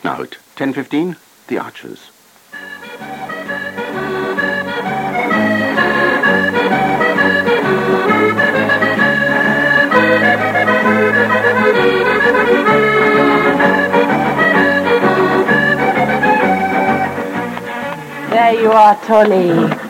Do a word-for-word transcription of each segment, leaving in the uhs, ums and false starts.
Now at ten fifteen, The Archers. There you are, Tolly.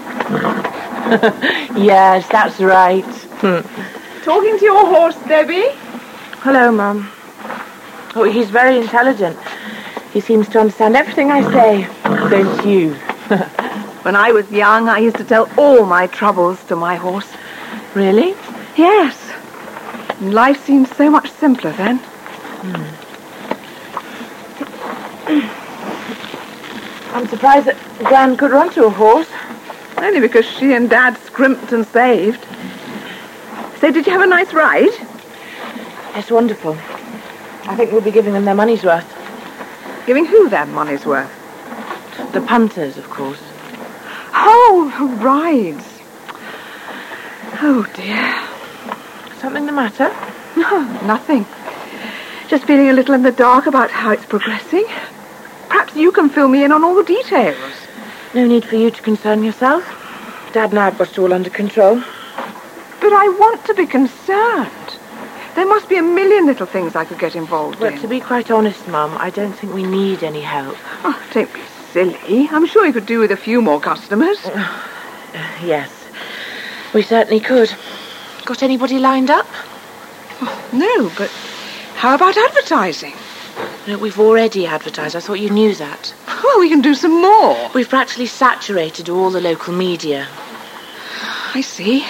Yes, that's right. Talking to your horse, Debbie? Hello, Mum. Oh, he's very intelligent. He seems to understand everything I say. Don't you? When I was young, I used to tell all my troubles to my horse. Really? Yes. And life seemed so much simpler then. Hmm. I'm surprised that Gran could run to a horse. Only because she and Dad scrimped and saved. So did you have a nice ride? It's wonderful. I think we'll be giving them their money's worth. Giving who their money's worth? The punters, of course. Oh, rides. Oh, dear. Something the matter? No, nothing. Just feeling a little in the dark about how it's progressing. Perhaps you can fill me in on all the details. No need for you to concern yourself. Dad and I have got it all under control. But I want to be concerned. There must be a million little things I could get involved but in. But to be quite honest, Mum, I don't think we need any help. Oh, don't be silly. I'm sure you could do with a few more customers. Uh, yes, we certainly could. Got anybody lined up? Oh, no, but how about advertising? No, we've already advertised. I thought you knew that. Well, we can do some more. We've practically saturated all the local media. I see.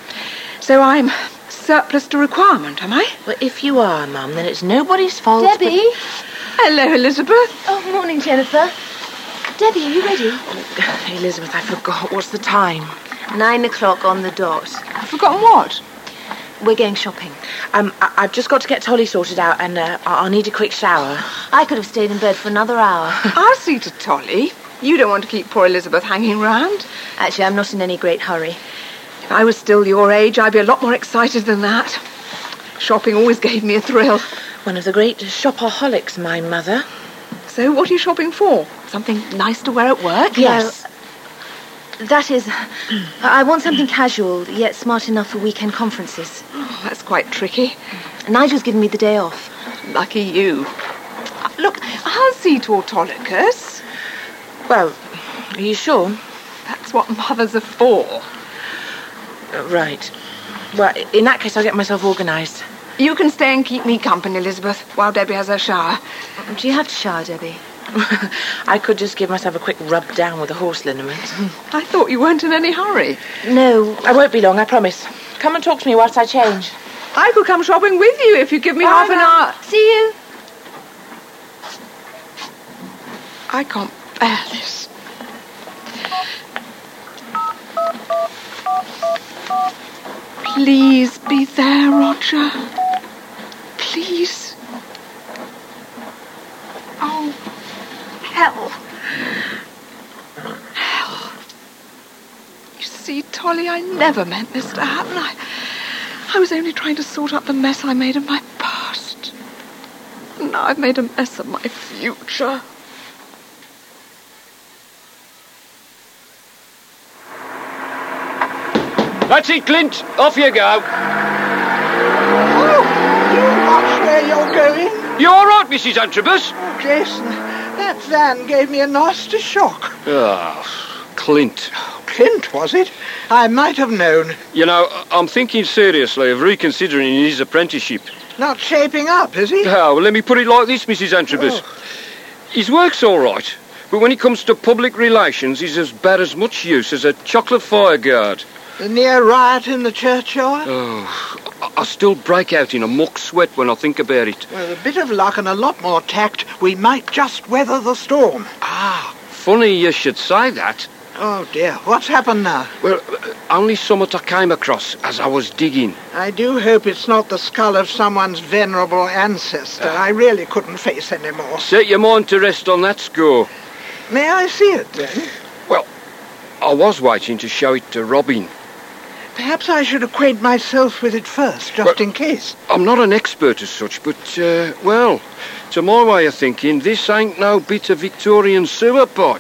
So I'm surplus to requirement, am I? Well, if you are, Mum, then it's nobody's fault. Debbie? But... Hello, Elizabeth. Oh, morning, Jennifer. Debbie, are you ready? Elizabeth, I forgot. What's the time? Nine o'clock on the dot. I've forgotten what? We're going shopping. Um, I- I've just got to get Tolly sorted out, and uh, I'll need a quick shower. I could have stayed in bed for another hour. I'll see to Tolly. You don't want to keep poor Elizabeth hanging round. Actually, I'm not in any great hurry. If I was still your age, I'd be a lot more excited than that. Shopping always gave me a thrill. One of the great shopaholics, my mother. So what are you shopping for? Something nice to wear at work? Yes. No, that is, I want something casual, yet smart enough for weekend conferences. Oh, that's quite tricky. Nigel's given me the day off. Lucky you. Look, I'll see to Autolycus. Well, are you sure? That's what mothers are for. Uh, right. Well, in that case, I'll get myself organised. You can stay and keep me company, Elizabeth, while Debbie has her shower. Do you have to shower, Debbie? I could just give myself a quick rub down with the horse liniment. I thought you weren't in any hurry. No. I won't be long, I promise. Come and talk to me whilst I change. I could come shopping with you if you give me Bye, half an Mum. hour. See you. I can't bear this. Please be there, Roger. Please. Oh, hell. Hell. You see, Tolly, I never meant this to happen. I, I was only trying to sort out the mess I made of my past. And now I've made a mess of my future. That's it, Clint. Off you go. Oh, you watch where you're going. You all right, Missus Antrobus? Oh, Jason, that van gave me a nasty shock. Ah, Clint. Clint, was it? I might have known. You know, I'm thinking seriously of reconsidering his apprenticeship. Not shaping up, is he? Oh, well, let me put it like this, Missus Antrobus. Oh. His work's all right, but when it comes to public relations, he's as bad as much use as a chocolate fireguard. The near riot in the churchyard? Oh, I, I still break out in a muck sweat when I think about it. With a bit of luck and a lot more tact, we might just weather the storm. Ah, funny you should say that. Oh, dear. What's happened now? Well, uh, only something I came across as I was digging. I do hope it's not the skull of someone's venerable ancestor. I really couldn't face any more. Set your mind to rest on that score. May I see it, then? Well, I was waiting to show it to Robin. Perhaps I should acquaint myself with it first, just Well- in case. I'm not an expert as such, but, uh, well, to my way of thinking, this ain't no bit of Victorian sewer pipe.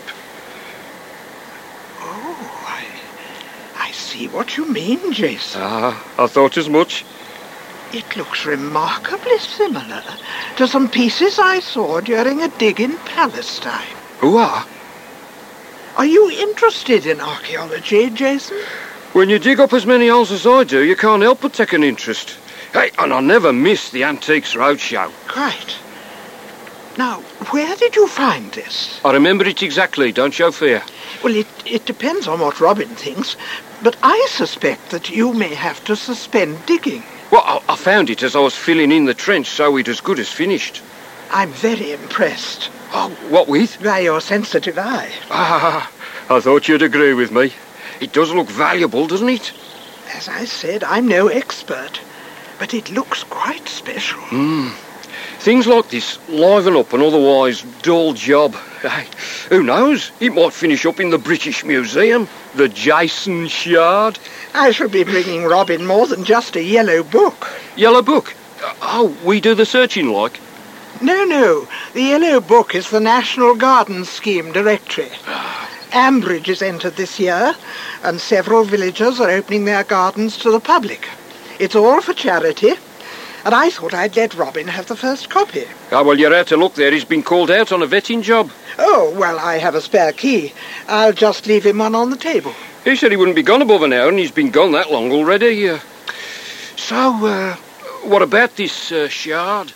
Oh, I, I see what you mean, Jason. Ah, I thought as much. It looks remarkably similar to some pieces I saw during a dig in Palestine. Who are? Are you interested in archaeology, Jason? When you dig up as many holes as I do, you can't help but take an interest. Hey, and I never miss the Antiques Roadshow. Quite. Now, where did you find this? I remember it exactly, don't show fear. Well, it, it depends on what Robin thinks, but I suspect that you may have to suspend digging. Well, I, I found it as I was filling in the trench, so it as good as finished. I'm very impressed Oh, what with? by your sensitive eye. Ah, I thought you'd agree with me. It does look valuable, doesn't it? As I said, I'm no expert, but it looks quite special. Things like this liven up an otherwise dull job. Hey, who knows? It might finish up in the British Museum. The Jason Shard. I shall be bringing Robin more than just a yellow book. Yellow Book. Oh, we do the searching like. No, no, the yellow book is the National Gardens Scheme Directory. Ambridge is entered this year, and several villagers are opening their gardens to the public. It's all for charity, and I thought I'd let Robin have the first copy. Ah, well, you're out to look there. He's been called out on a vetting job. Oh, well, I have a spare key. I'll just leave him one on the table. He said he wouldn't be gone above an hour, and he's been gone that long already. Uh, so, uh, what about this uh, shard?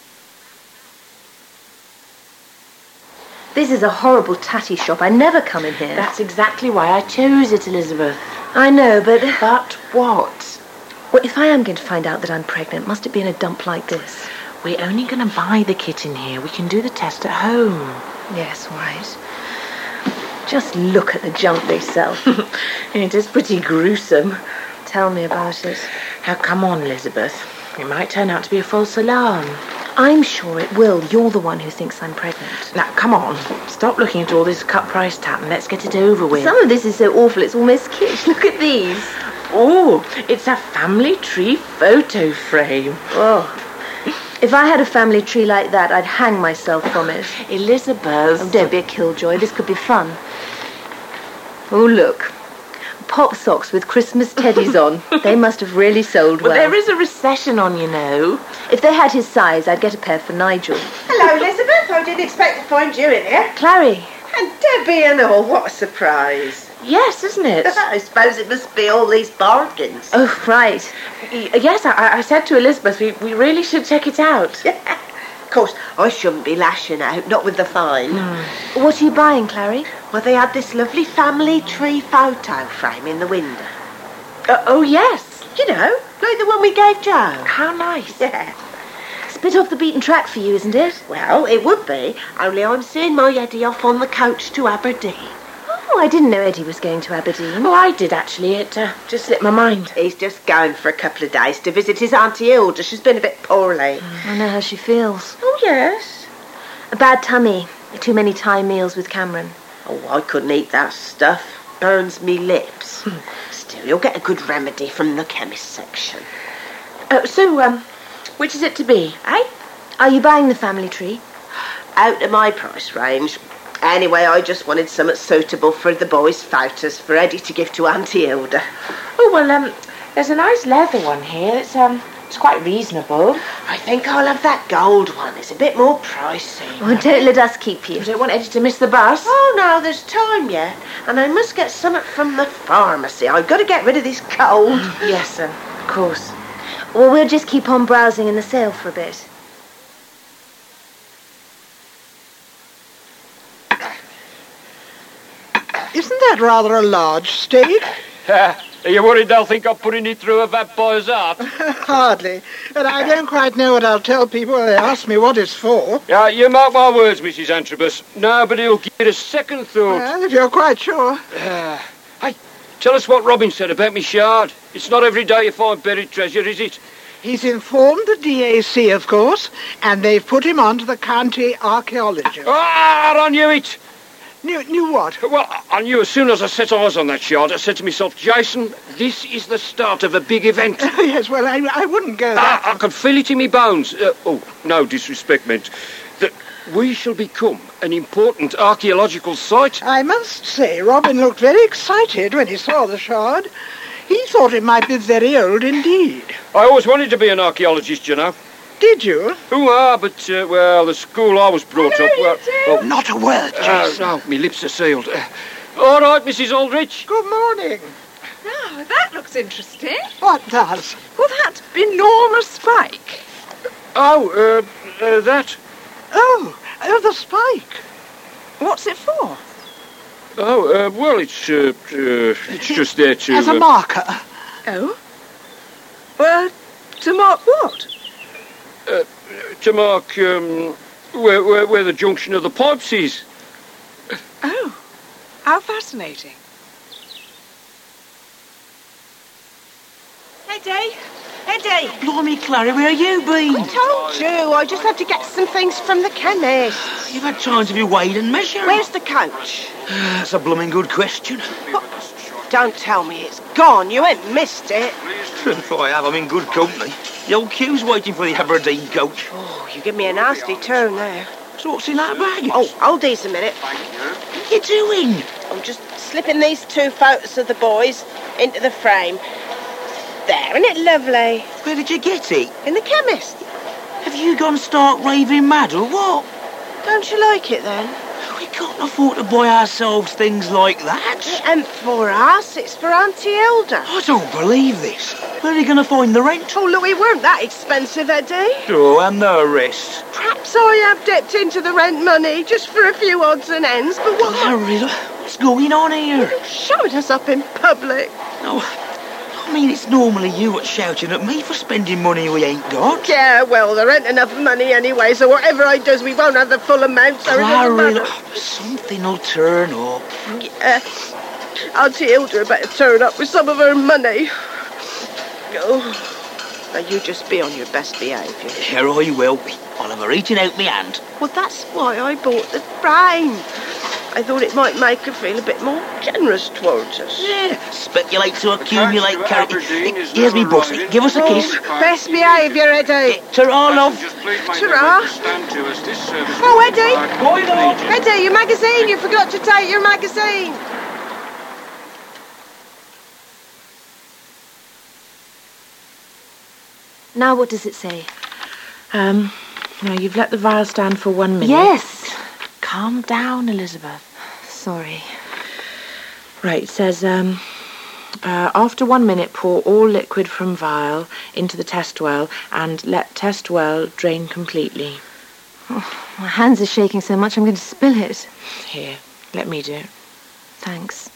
This is a horrible tatty shop. I never come in here. That's exactly why I chose it, Elizabeth. I know, but... But what? Well, if I am going to find out that I'm pregnant, must it be in a dump like this? We're only going to buy the kit in here. We can do the test at home. Yes, all right. Just look at the junk they sell. It is pretty gruesome. Tell me about it. Now, come on, Elizabeth. It might turn out to be a false alarm. I'm sure it will. You're the one who thinks I'm pregnant. Now, come on. Stop looking at all this cut-price tat and let's get it over with. Some of this is so awful, it's almost kitsch. Look at these. Oh, it's a family tree photo frame. Oh. If I had a family tree like that, I'd hang myself from it. Elizabeth. Oh, don't be a killjoy. This could be fun. Oh, look. Pop socks with Christmas teddies on. They must have really sold well. Well, there is a recession on, you know. If they had his size, I'd get a pair for Nigel. Hello, Elizabeth. I didn't expect to find you in here. Clary. And Debbie and all. What a surprise. Yes, isn't it? I suppose it must be all these bargains. Oh, right. Y- Yes, I, I said to Elizabeth, we, we really should check it out. Of course, I shouldn't be lashing out, not with the fine. What are you buying, Clary? Well, they had this lovely family tree photo frame in the window. Uh, oh, yes. You know, like the one we gave Joe. How nice. Yeah. It's a bit off the beaten track for you, isn't it? Well, it would be, only I'm seeing my Eddie off on the coach to Aberdeen. Oh, I didn't know Eddie was going to Aberdeen. Oh, I did, actually. It uh, just slipped my mind. He's just going for a couple of days to visit his Auntie Hilda. She's been a bit poorly. I know how she feels. Oh, yes. A bad tummy. Too many Thai meals with Cameron. Oh, I couldn't eat that stuff. Burns me lips. Still, you'll get a good remedy from the chemist section. Uh, so, um, which is it to be? Eh? Are you buying the family tree? Out of my price range. Anyway, I just wanted something suitable for the boys' photos for Eddie to give to Auntie Hilda. Oh, well, um, there's a nice leather one here. It's, um, it's quite reasonable. I think I'll have that gold one. It's a bit more pricey. Oh, don't let us keep you. I don't want Eddie to miss the bus. Oh, no, there's time yet. And I must get something from the pharmacy. I've got to get rid of this cold. Yes, um, of course. Well, we'll just keep on browsing in the sale for a bit. Isn't that rather a large steak? Are you worried they'll think I'm putting it through a vampire's heart? Hardly. But I don't quite know what I'll tell people when they ask me what it's for. Yeah, you mark my words, Missus Antrobus. Nobody'll give it a second thought. Well, if you're quite sure. Uh, hey, tell us what Robin said about me shard. It's not every day you find buried treasure, is it? He's informed the D A C, of course, and they've put him on to the county archaeologist. Ah, I knew it! Knew, knew what? Well, I knew as soon as I set eyes on that shard, I said to myself, Jason, this is the start of a big event. Yes, well, I, I wouldn't go I, that... I can feel it in my bones. Uh, oh, no disrespect meant. That we shall become an important archaeological site. I must say, Robin looked very excited when he saw the shard. He thought it might be very old indeed. I always wanted to be an archaeologist, you know. Did you? Who are, but, uh, well, the school I was brought Hello, up... Well, you two. Not a word, uh, Jason. no, my lips are sealed. Uh, all right, Missus Aldrich. Good morning. Now, that looks interesting. What does? Well, that enormous spike. Oh, uh, uh, that. Oh, oh, the spike. What's it for? Oh, uh, well, it's, uh, uh, it's just there to... As a uh, marker. Oh? Well, to mark what? Uh, to mark, um, where, where, where the junction of the pipes is. Oh, how fascinating. Eddie, Eddie. Blimey, Clary, where have you been? I told you, I just had to get some things from the chemist. You've had time to be weighed and measured. Where's the coach? That's a blooming good question. Don't tell me it's gone. You ain't missed it. If I have, I'm in good company. The old queue's waiting for the Aberdeen coach. Oh, you give me a nasty turn there. So what's in that bag? Oh, hold these a minute. What are you doing? I'm just slipping these two photos of the boys into the frame. There, isn't it lovely? Where did you get it? In the chemist. Have you gone stark raving mad or what? Don't you like it then? We can't afford to buy ourselves things like that. It ain't for us, it's for Auntie Hilda. I don't believe this. Where are you going to find the rent? Oh, look, it weren't that expensive, Eddie. Oh, and the rest. Perhaps I have dipped into the rent money just for a few odds and ends, but what? Clary, what's going on here? Showing us up in public. No, I mean, it's normally you that's shouting at me for spending money we ain't got. Yeah, well, there ain't enough money anyway, so whatever I does, we won't have the full amount, so it doesn't Clary, matter. look, something'll turn up. Yeah. Auntie Hilda better turn up with some of her money. Oh, now you just be on your best behaviour. Here I will be. I'll have her eating out me hand. Well, that's why I bought the frame. I thought it might make her feel a bit more generous towards us. Yeah, speculate to accumulate character. Here's me bossy. Give us a kiss. Best behaviour, Eddie. Ta-ra, love. Ta-ra. Oh, Eddie. Eddie, your magazine. You forgot to take your magazine. Now what does it say? Um, now you've let the vial stand for one minute. Yes. Calm down, Elizabeth. Sorry. Right, it says, um, uh, after one minute, pour all liquid from vial into the test well and let test well drain completely. Oh, my hands are shaking so much I'm going to spill it. Here, let me do it. Thanks.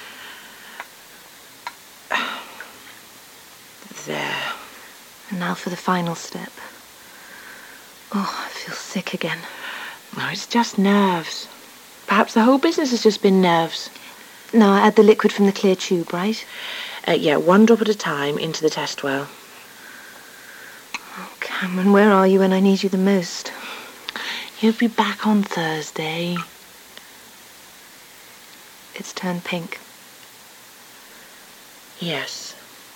There. And now for the final step. Oh, I feel sick again. No, it's just nerves. Perhaps the whole business has just been nerves. Now I add the liquid from the clear tube, right? Uh, yeah, one drop at a time into the test well. Oh, Cameron, where are you when I need you the most? You'll be back on Thursday. It's turned pink. Yes.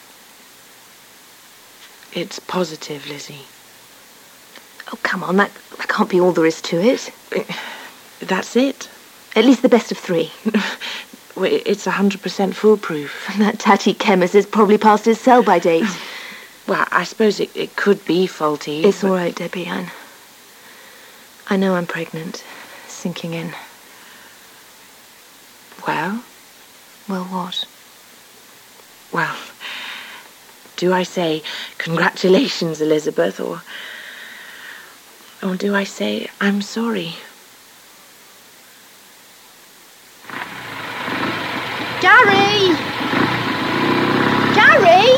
It's positive, Lizzie. Oh, come on, that, that can't be all there is to it. That's it. At least the best of three. Well, it's one hundred percent foolproof. And that tatty chemist is probably past his sell-by date. Well, I suppose it, it could be faulty. It's but... all right, Debbie. I, I know I'm pregnant. Sinking in. Well? Well, what? Well, do I say, congratulations, Elizabeth, or... Or do I say, I'm sorry? Gary! Gary!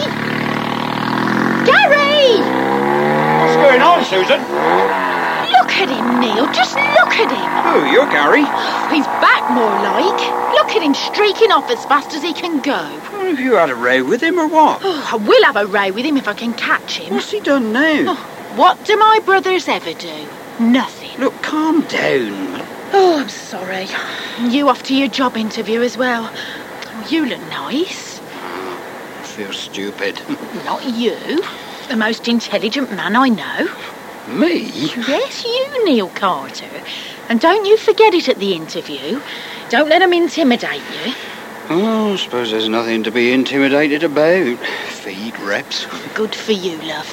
Gary! What's going on, Susan? Look at him, Neil. Just look at him. Oh, you're Gary. He's back, more like. Look at him streaking off as fast as he can go. Well, have you had a row with him or what? Oh, I will have a row with him if I can catch him. What's he done now? Oh, what do my brothers ever do? Nothing. Look, calm down. Oh, I'm sorry. You off to your job interview as well. Oh, you look nice. I feel stupid. Not you. The most intelligent man I know. Me? Yes, you, Neil Carter. And don't you forget it at the interview. Don't let them intimidate you. Oh, I suppose there's nothing to be intimidated about. Feed reps. Good for you, love.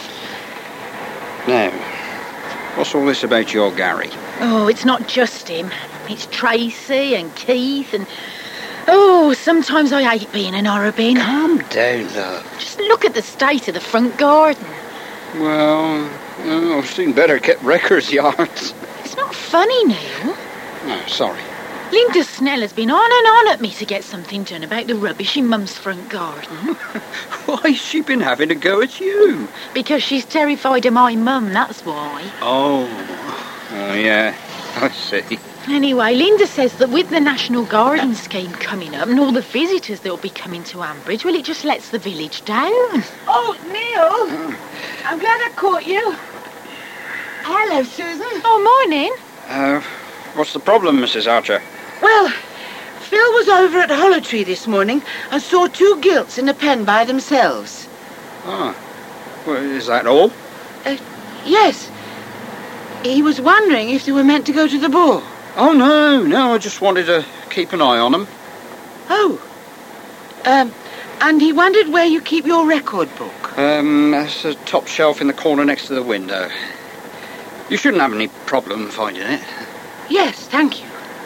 Now, what's all this about your Gary? Oh, it's not just him. It's Tracy and Keith and... Oh, sometimes I hate being an Orobin. Calm down, love. Just look at the state of the front garden. Well, oh, I've seen better kept records yards. It's not funny, Neil. Oh, sorry. Linda Snell has been on and on at me to get something done about the rubbish in Mum's front garden. Why's she been having a go at you? Because she's terrified of my mum, that's why. Oh, oh yeah, I see. Anyway, Linda says that with the National Garden Scheme coming up and all the visitors that will be coming to Ambridge, well, it just lets the village down. Oh, Neil, I'm glad I caught you. Hello, Susan. Oh, morning. Uh, what's the problem, Missus Archer? Well, Phil was over at Hollow Tree this morning and saw two gilts in a pen by themselves. Oh, well, is that all? Uh, yes. He was wondering if they were meant to go to the ball. Oh, no, no, I just wanted to keep an eye on them. Oh. Um, and he wondered where you keep your record book. Um, that's the top shelf in the corner next to the window. You shouldn't have any problem finding it. Yes, thank you.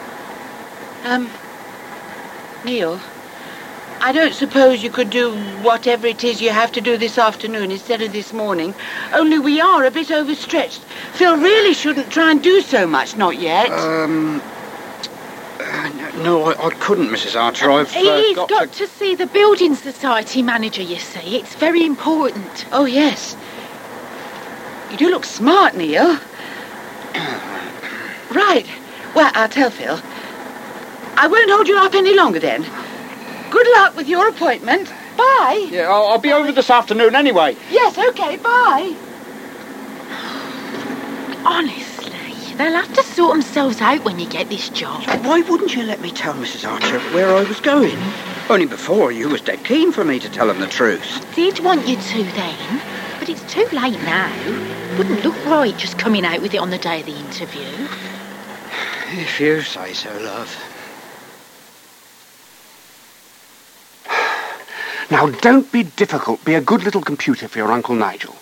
Um, Neil, I don't suppose you could do whatever it is you have to do this afternoon instead of this morning. Only we are a bit overstretched. Phil really shouldn't try and do so much, not yet. Um, uh, no, I, I couldn't, Missus Archer. I've uh, He's got, got to... to see the Building Society manager, you see. It's very important. Oh, yes. You do look smart, Neil. Right. Well, I'll tell Phil. I won't hold you up any longer then. Good luck with your appointment. Bye. Yeah, I'll, I'll be over this afternoon anyway. Yes, OK, bye. Honestly, they'll have to sort themselves out when you get this job. Why wouldn't you let me tell Missus Archer where I was going? Only before you was dead keen for me to tell him the truth. I did want you to then, but it's too late now. Wouldn't look right just coming out with it on the day of the interview. If you say so, love. Now, don't be difficult. Be a good little computer for your Uncle Nigel.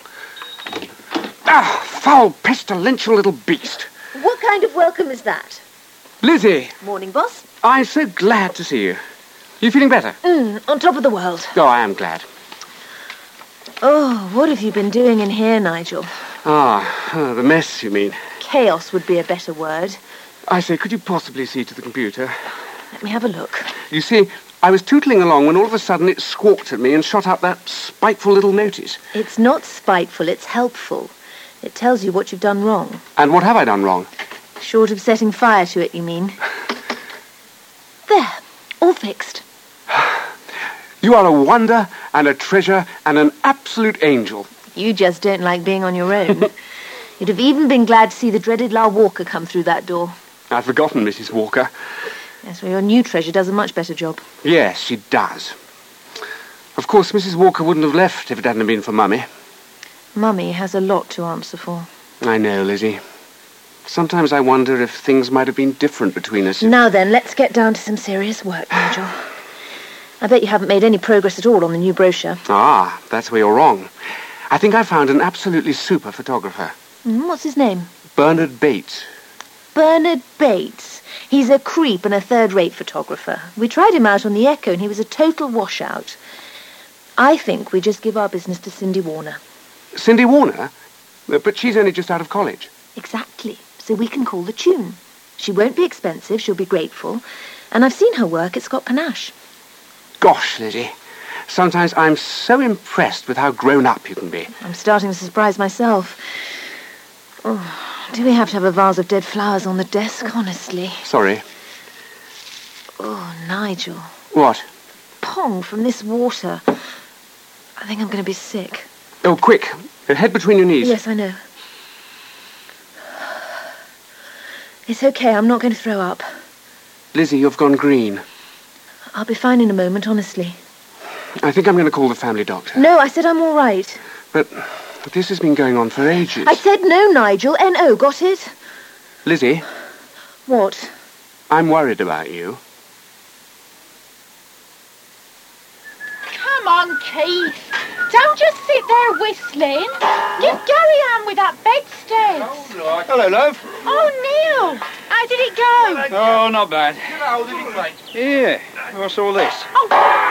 Ah, foul, pestilential little beast. What kind of welcome is that? Lizzie. Morning, boss. I'm so glad to see you. You feeling better? Mm, on top of the world. Oh, I am glad. Oh, what have you been doing in here, Nigel? Ah, oh, the mess, you mean? Chaos would be a better word. I say, could you possibly see to the computer? Let me have a look. You see, I was tootling along when all of a sudden it squawked at me and shot out that spiteful little notice. It's not spiteful, it's helpful. It tells you what you've done wrong. And what have I done wrong? Short of setting fire to it, you mean? There, all fixed. You are a wonder and a treasure and an absolute angel. You just don't like being on your own. You'd have even been glad to see the dreaded La Walker come through that door. I'd forgotten Missus Walker. Yes, well, your new treasure does a much better job. Yes, she does. Of course, Missus Walker wouldn't have left if it hadn't been for Mummy. Mummy has a lot to answer for. I know, Lizzie. Sometimes I wonder if things might have been different between us. If... Now then, let's get down to some serious work, Nigel. I bet you haven't made any progress at all on the new brochure. Ah, that's where you're wrong. I think I found an absolutely super photographer. Mm, what's his name? Bernard Bates. Bernard Bates. He's a creep and a third-rate photographer. We tried him out on the Echo and he was a total washout. I think we just give our business to Cindy Warner. Cindy Warner? But she's only just out of college. Exactly. So we can call the tune. She won't be expensive, she'll be grateful. And I've seen her work, it's got panache. Gosh, Lizzie. Sometimes I'm so impressed with how grown up you can be. I'm starting to surprise myself. Oh, do we have to have a vase of dead flowers on the desk, honestly? Sorry. Oh, Nigel. What? Pong from this water. I think I'm going to be sick. Oh, quick. Head between your knees. Yes, I know. It's okay, I'm not going to throw up. Lizzie, you've gone green. I'll be fine in a moment, honestly. I think I'm going to call the family doctor. No, I said I'm all right. But, but this has been going on for ages. I said no, Nigel. N O, got it? Lizzie? What? I'm worried about you. Come on, Keith. Don't just sit there whistling. Give Gary a hand with that bedstead. Hello, love. Oh, Neil. How did it go? Oh, not bad. Yeah. What's all this? Oh,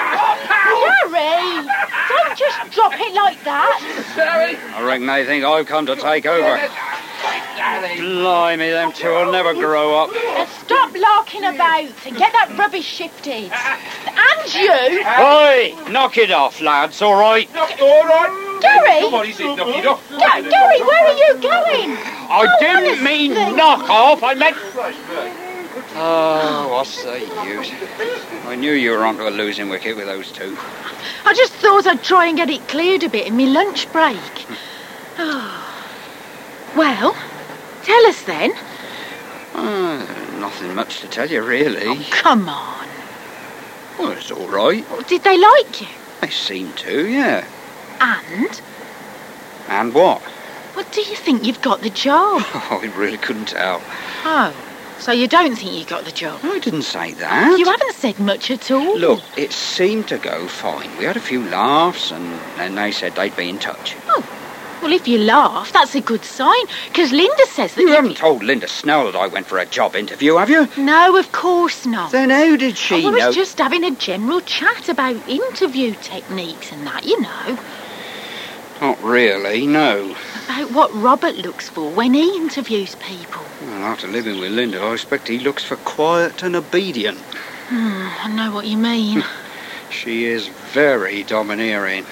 Gary. Don't just drop it like that. I reckon they think I've come to take over. Blimey, them two will never grow up. Now stop larking about and get that rubbish shifted. And you... Oi! Knock it off, lads, all right? All right. Gary? Somebody said knock it off. Ga- Gary, where are you going? I Oh, didn't honestly. mean knock off, I meant... Oh, what's the use? I knew you were onto a losing wicket with those two. I just thought I'd try and get it cleared a bit in my lunch break. Oh. Well, tell us then. Uh, nothing much to tell you, really. Oh, come on. Well, it's all right. Did they like you? They seem to, yeah. And? And what? Well, do you think you've got the job? Oh, I really couldn't tell. Oh, so you don't think you got the job? I didn't say that. You haven't said much at all. Look, it seemed to go fine. We had a few laughs, and then they said they'd be in touch. Oh, well, if you laugh, that's a good sign, because Linda says that You you... haven't told Linda Snell that I went for a job interview, have you? No, of course not. Then how did she I was know? just having a general chat about interview techniques and that, you know. Not really, no. About what Robert looks for when he interviews people. Well, after living with Linda, I expect he looks for quiet and obedient. Hmm, I know what you mean. She is very domineering.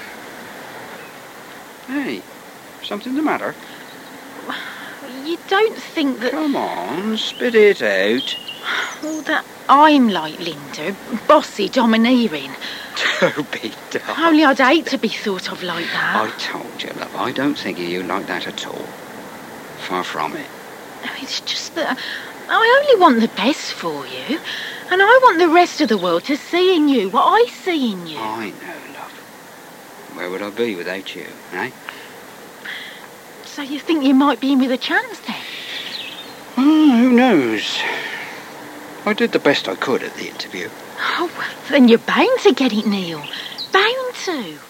Hey, something the matter? You don't think that... Come on, spit it out. Well, that I'm like Linda, bossy, domineering. Don't be daft. Only I'd hate to be thought of like that. I told you, love, I don't think of you like that at all. Far from it. It's just that I only want the best for you. And I want the rest of the world to see in you what I see in you. I know, love. Where would I be without you, eh? So you think you might be in with a chance then? Oh, who knows? I did the best I could at the interview. Oh, well, then you're bound to get it, Neil. Bound to.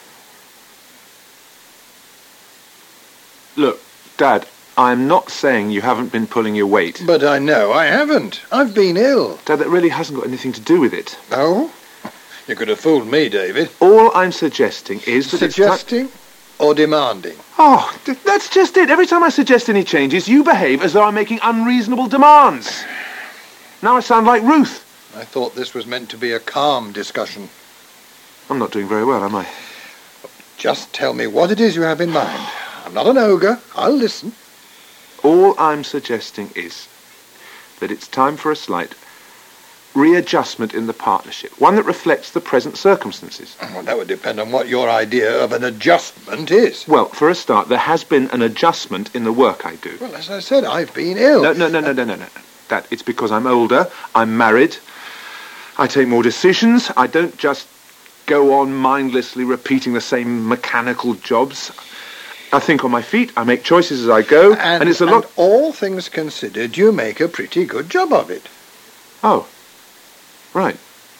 Look, Dad, I'm not saying you haven't been pulling your weight. But I know I haven't. I've been ill. Dad, that really hasn't got anything to do with it. Oh? You could have fooled me, David. All I'm suggesting is that Suggesting it's... or demanding? Oh, th- that's just it. Every time I suggest any changes, you behave as though I'm making unreasonable demands. Now I sound like Ruth. I thought this was meant to be a calm discussion. I'm not doing very well, am I? Just tell me what it is you have in mind. I'm not an ogre. I'll listen. All I'm suggesting is that it's time for a slight readjustment in the partnership, one that reflects the present circumstances. Well, that would depend on what your idea of an adjustment is. Well, for a start, there has been an adjustment in the work I do. Well, as I said, I've been ill. No, no, no, no, no, no, no. That it's because I'm older, I'm married, I take more decisions, I don't just go on mindlessly repeating the same mechanical jobs. I think on my feet, I make choices as I go, and, and it's a and lot... all things considered, you make a pretty good job of it. Oh, right.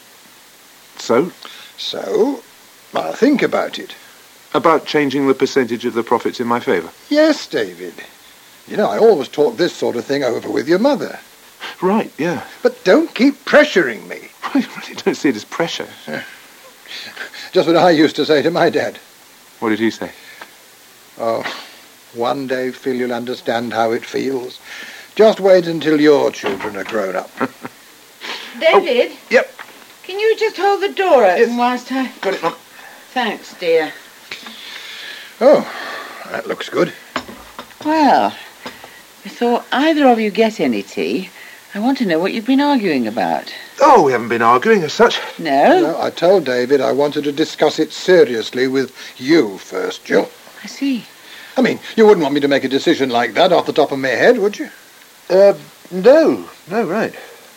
So? So, I'll think about it. About changing the percentage of the profits in my favour? Yes, David. You know, I always talk this sort of thing over with your mother. Right, yeah. But don't keep pressuring me. I really don't see it as pressure. Just what I used to say to my dad. What did he say? Oh, one day, Phil, you'll understand how it feels. Just wait until your children are grown up. David? Oh, yep. Can you just hold the door open yes. whilst I... Got it, Mum. Thanks, dear. Oh, that looks good. Well, before either of you get any tea, I want to know what you've been arguing about. Oh, we haven't been arguing as such. No? No, I told David I wanted to discuss it seriously with you first, Jill. I see. I mean, you wouldn't want me to make a decision like that off the top of my head, would you? Uh, No, no, right.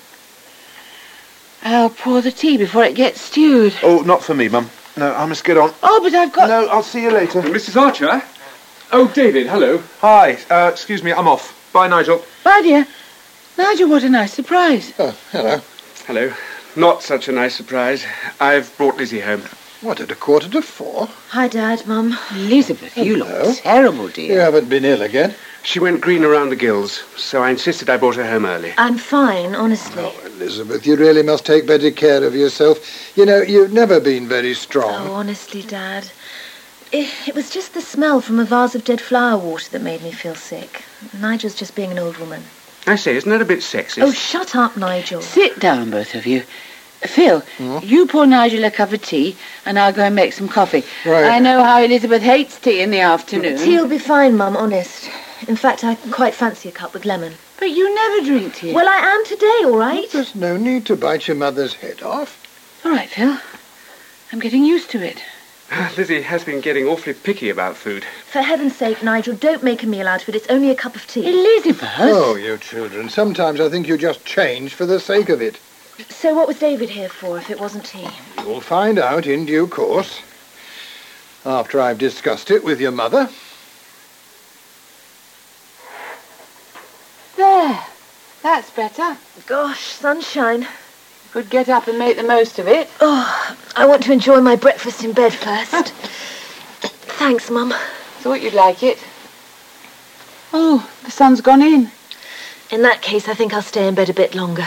I'll pour the tea before it gets stewed. Oh, not for me, Mum. No, I must get on. Oh, but I've got... No, I'll see you later. Missus Archer? Oh, David, hello. Hi, uh, excuse me, I'm off. Bye, Nigel. Bye, dear. Nigel, what a nice surprise. Oh, hello. Hello. Not such a nice surprise. I've brought Lizzie home. What, at a quarter to four? Hi, Dad, Mum. Elizabeth, you Hello. look terrible, dear. You haven't been ill again? She went green around the gills, so I insisted I brought her home early. I'm fine, honestly. Oh, Elizabeth, you really must take better care of yourself. You know, you've never been very strong. Oh, honestly, Dad. It, it was just the smell from a vase of dead flower water that made me feel sick. Nigel's just being an old woman. I say, isn't that a bit sexist? Oh, shut up, Nigel. Sit down, both of you. Phil, Hmm? you pour Nigel a cup of tea, and I'll go and make some coffee. Right. I know how Elizabeth hates tea in the afternoon. Tea will be fine, Mum, honest. In fact, I quite fancy a cup with lemon. But you never drink tea. Well, I am today, all right? There's no need to bite your mother's head off. All right, Phil. I'm getting used to it. Lizzie has been getting awfully picky about food. For heaven's sake, Nigel, don't make a meal out of it. It's only a cup of tea. Elizabeth! Oh, you children. Sometimes I think you just change for the sake of it. So what was David here for if it wasn't tea? You'll find out in due course. After I've discussed it with your mother. There. That's better. Gosh, sunshine. Could get up and make the most of it. Oh, I want to enjoy my breakfast in bed first. Thanks, Mum. Thought you'd like it. Oh, the sun's gone in. In that case, I think I'll stay in bed a bit longer.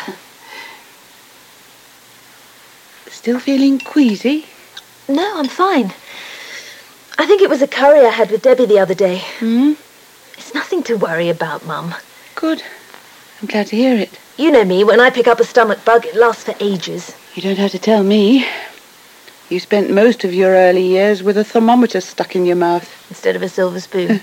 Still feeling queasy? No, I'm fine. I think it was a curry I had with Debbie the other day. Hmm? It's nothing to worry about, Mum. Good. I'm glad to hear it. You know me, when I pick up a stomach bug, it lasts for ages. You don't have to tell me. You spent most of your early years with a thermometer stuck in your mouth. Instead of a silver spoon.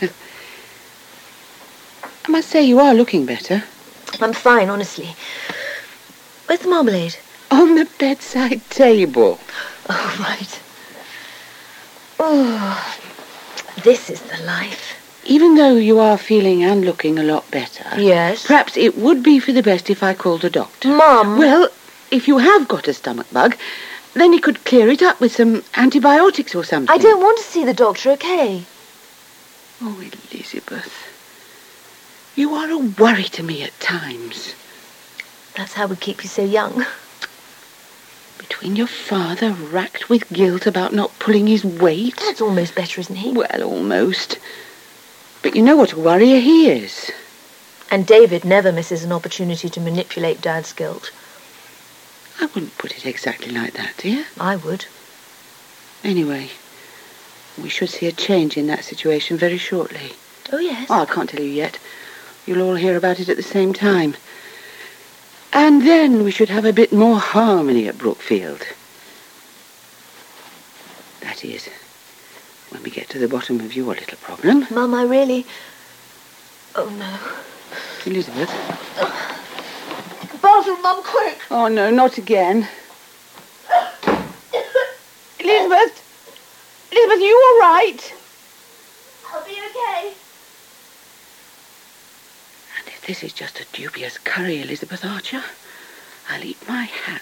I must say you are looking better. I'm fine, honestly. Where's the marmalade? On the bedside table. Oh, right. Oh, this is the life. Even though you are feeling and looking a lot better... Yes? Perhaps it would be for the best if I called a doctor. Mum! Well, if you have got a stomach bug, then he could clear it up with some antibiotics or something. I don't want to see the doctor, okay? Oh, Elizabeth. You are a worry to me at times. That's how we keep you so young. Between your father racked with guilt about not pulling his weight... That's almost better, isn't he? Well, almost. But you know what a worrier he is. And David never misses an opportunity to manipulate Dad's guilt. I wouldn't put it exactly like that, dear. I would. Anyway, we should see a change in that situation very shortly. Oh, yes? Oh, I can't tell you yet. You'll all hear about it at the same time. And then we should have a bit more harmony at Brookfield. That is, when we get to the bottom of your little problem. Mum, I really... Oh, no. Elizabeth? Basil, Mum, quick! Oh, no, not again. Elizabeth? Elizabeth, are you all right? I'll be okay. And if this is just a dubious curry, Elizabeth Archer, I'll eat my hat.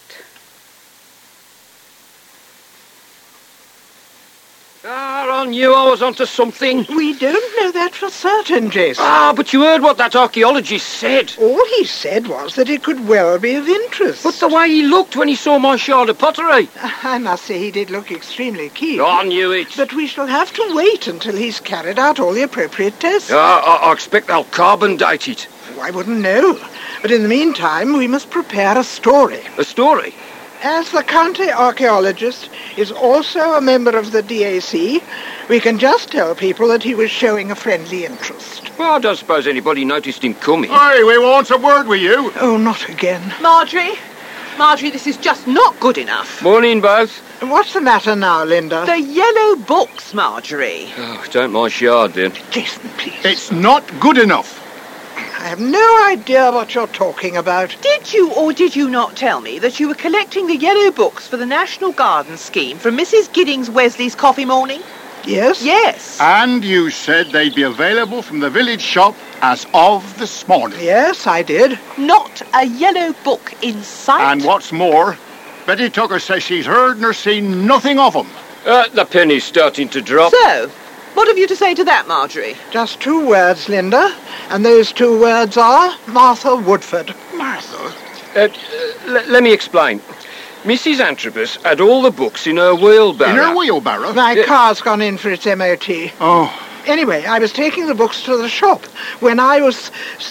Ah, I knew I was onto something. We don't know that for certain, Jason. Ah, but you heard what that archaeologist said. All he said was that it could well be of interest. But the way he looked when he saw my shard of pottery. I must say he did look extremely keen. I knew it. But we shall have to wait until he's carried out all the appropriate tests. Ah, I, I expect they'll carbon date it. I wouldn't know. But in the meantime, we must prepare a story. A story? As the county archaeologist is also a member of the D A C, we can just tell people that he was showing a friendly interest. Well, I don't suppose anybody noticed him coming. Hey, we want a word with you. Oh, not again. Marjorie? Marjorie, this is just not good enough. Morning, both. What's the matter now, Linda? The yellow books, Marjorie. Oh, don't mind shard, then. Jason, please. It's not good enough. I have no idea what you're talking about. Did you or did you not tell me that you were collecting the yellow books for the National Garden Scheme from Missus Giddings Wesley's coffee morning? Yes? Yes. And you said they'd be available from the village shop as of this morning. Yes, I did. Not a yellow book in sight. And what's more, Betty Tucker says she's heard nor seen nothing of 'em. Uh, the penny's starting to drop. So, what have you to say to that, Marjorie? Just two words, Linda. And those two words are Martha Woodford. Martha? Uh, uh, l- let me explain. Missus Antrobus had all the books in her wheelbarrow. In her wheelbarrow? My Yeah. car's gone in for its M O T. Oh. Anyway, I was taking the books to the shop when I was...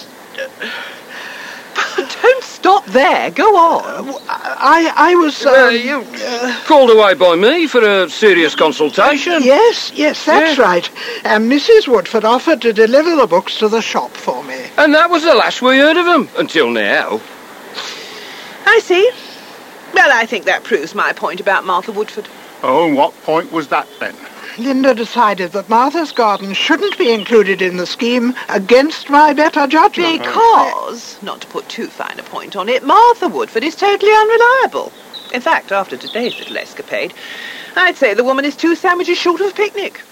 Don't stop there. Go on. I, I was... Um, Uh, you called away by me for a serious consultation. Yes, yes, that's Yeah. right. And Missus Woodford offered to deliver the books to the shop for me. And that was the last we heard of him, until now. I see. Well, I think that proves my point about Martha Woodford. Oh, and what point was that then? Linda decided that Martha's garden shouldn't be included in the scheme against my better judgment. Because, not to put too fine a point on it, Martha Woodford is totally unreliable. In fact, after today's little escapade, I'd say the woman is two sandwiches short of a picnic.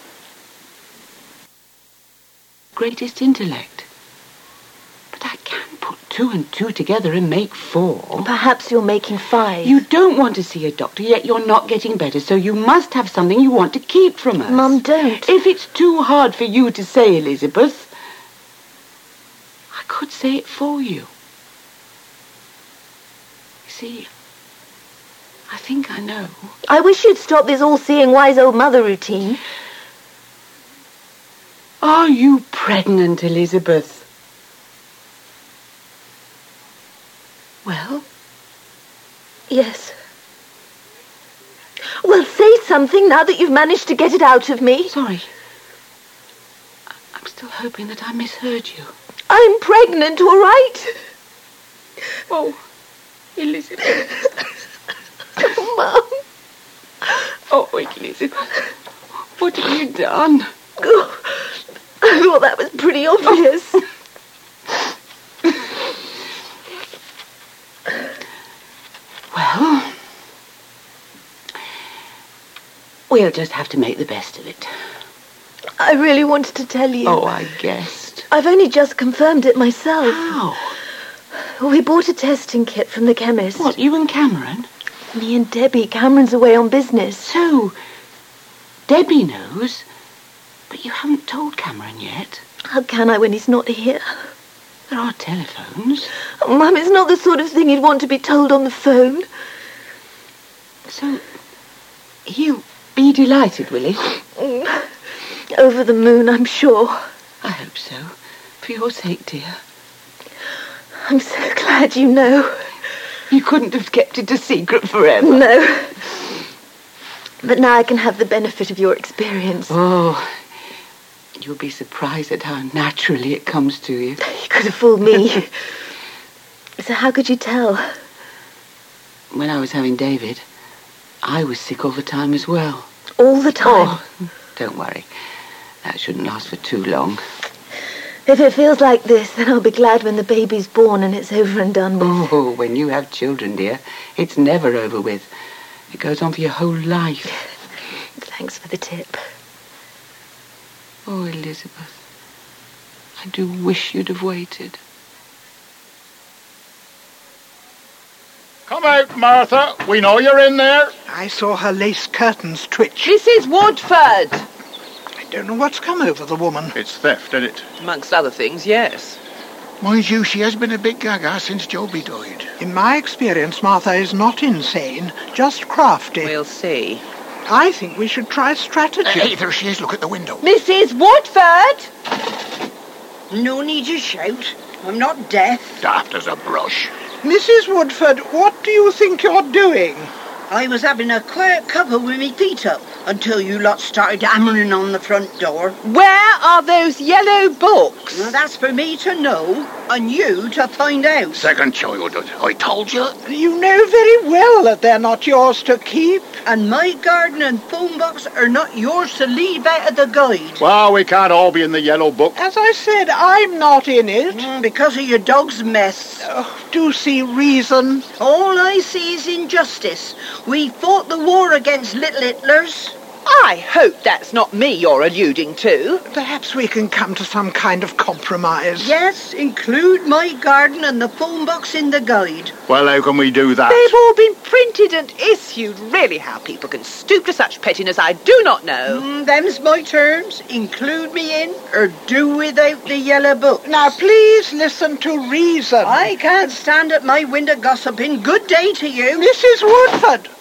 Greatest intellect. But I can put two and two together and make four. Perhaps you're making five. You don't want to see a doctor, yet you're not getting better, so you must have something you want to keep from us. Mum, don't. If it's too hard for you to say, Elizabeth, I could say it for you. You see, I think I know. I wish you'd stop this all-seeing wise old mother routine. Are you pregnant, Elizabeth? Well? Yes. Well, say something now that you've managed to get it out of me. Sorry. I'm still hoping that I misheard you. I'm pregnant, all right? Oh, Elizabeth. Mum. Oh, Elizabeth. What have you done? Oh, I thought that was pretty obvious. Well, we'll just have to make the best of it. I really wanted to tell you. Oh, I guessed. I've only just confirmed it myself. How? We bought a testing kit from the chemist. What, you and Cameron? Me and Debbie. Cameron's away on business. So, Debbie knows, but you haven't told Cameron yet. How can I when he's not here? There are telephones. Oh, Mum, it's not the sort of thing you'd want to be told on the phone. So, he'll be delighted, will he? Mm. Over the moon, I'm sure. I hope so. For your sake, dear. I'm so glad you know. You couldn't have kept it a secret forever. No. But now I can have the benefit of your experience. Oh, you'll be surprised at how naturally it comes to you. You could have fooled me. So how could you tell? When I was having David, I was sick all the time as well. All the time? Oh, don't worry. That shouldn't last for too long. If it feels like this, then I'll be glad when the baby's born and it's over and done with. Oh, when you have children, dear, it's never over with. It goes on for your whole life. Thanks for the tip. Oh, Elizabeth, I do wish you'd have waited. Come out, Martha. We know you're in there. I saw her lace curtains twitch. Missus Woodford! I don't know what's come over the woman. It's theft, isn't it? Amongst other things, yes. Mind you, she has been a big gaga since Joby died. In my experience, Martha is not insane, just crafty. We'll see. I think we should try strategy. Hey, there she is. Look at the window. Missus Woodford! No need to shout. I'm not deaf. Daft as a brush. Missus Woodford, what do you think you're doing? I was having a quiet cuppa with me feet up until you lot started hammering on the front door. Where are those yellow books? Well, that's for me to know and you to find out. Second childhood. I told you. You know very well that they're not yours to keep. And my garden and phone box are not yours to leave out of the guide. Well, we can't all be in the yellow book. As I said, I'm not in it. Mm, because of your dog's mess. Oh, do see reason. All I see is injustice. We fought the war against little Hitlers. I hope that's not me you're alluding to. Perhaps we can come to some kind of compromise. Yes, include my garden and the phone box in the guide. Well, how can we do that? They've all been printed and issued. Really, how people can stoop to such pettiness, I do not know. Mm, them's my terms. Include me in, or do without the yellow book. Now, please listen to reason. I can't stand at my window gossiping. Good day to you. Missus Woodford.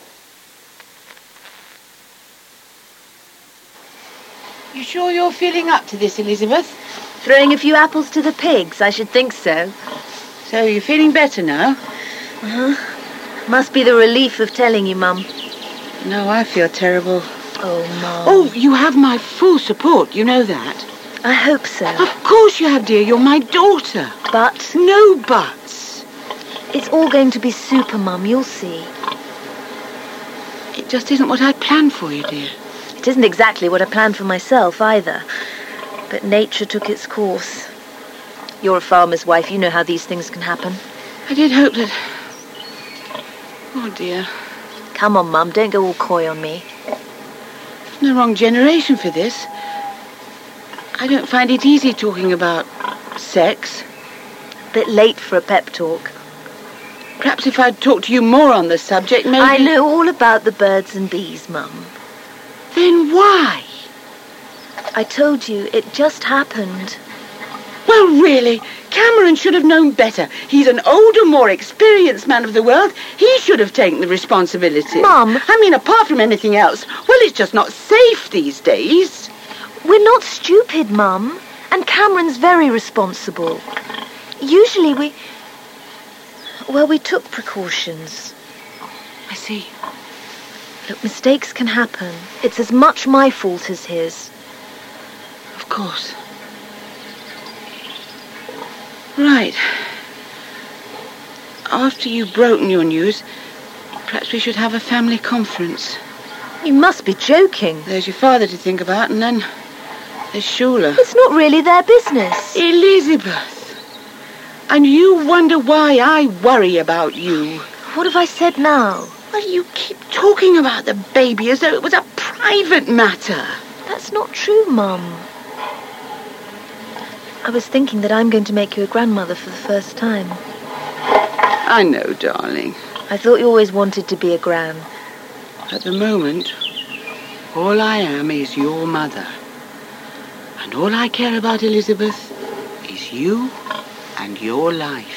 You sure you're feeling up to this, Elizabeth? Throwing a few apples to the pigs, I should think so. So you're feeling better now? Uh-huh. Must be the relief of telling you, Mum. No, I feel terrible. Oh, Mum. Oh, you have my full support, you know that. I hope so. Of course you have, dear. You're my daughter. But? No buts. It's all going to be super, Mum. You'll see. It just isn't what I'd planned for you, dear. It isn't exactly what I planned for myself, either. But nature took its course. You're a farmer's wife. You know how these things can happen. I did hope that... Oh, dear. Come on, Mum. Don't go all coy on me. I'm the wrong generation for this. I don't find it easy talking about sex. A bit late for a pep talk. Perhaps if I'd talked to you more on the subject, maybe... I know all about the birds and bees, Mum. Then why? I told you, it just happened. Well, really, Cameron should have known better. He's an older, more experienced man of the world. He should have taken the responsibility. Mum. I mean, apart from anything else, well, it's just not safe these days. We're not stupid, Mum. And Cameron's very responsible. Usually we... Well, we took precautions. I see. Look, mistakes can happen. It's as much my fault as his. Of course. Right. After you've broken your news, perhaps we should have a family conference. You must be joking. There's your father to think about, and then there's Shula. It's not really their business. Elizabeth. And you wonder why I worry about you. What have I said now? Well, you keep talking about the baby as though it was a private matter. That's not true, Mum. I was thinking that I'm going to make you a grandmother for the first time. I know, darling. I thought you always wanted to be a gran. At the moment, all I am is your mother. And all I care about, Elizabeth, is you and your life.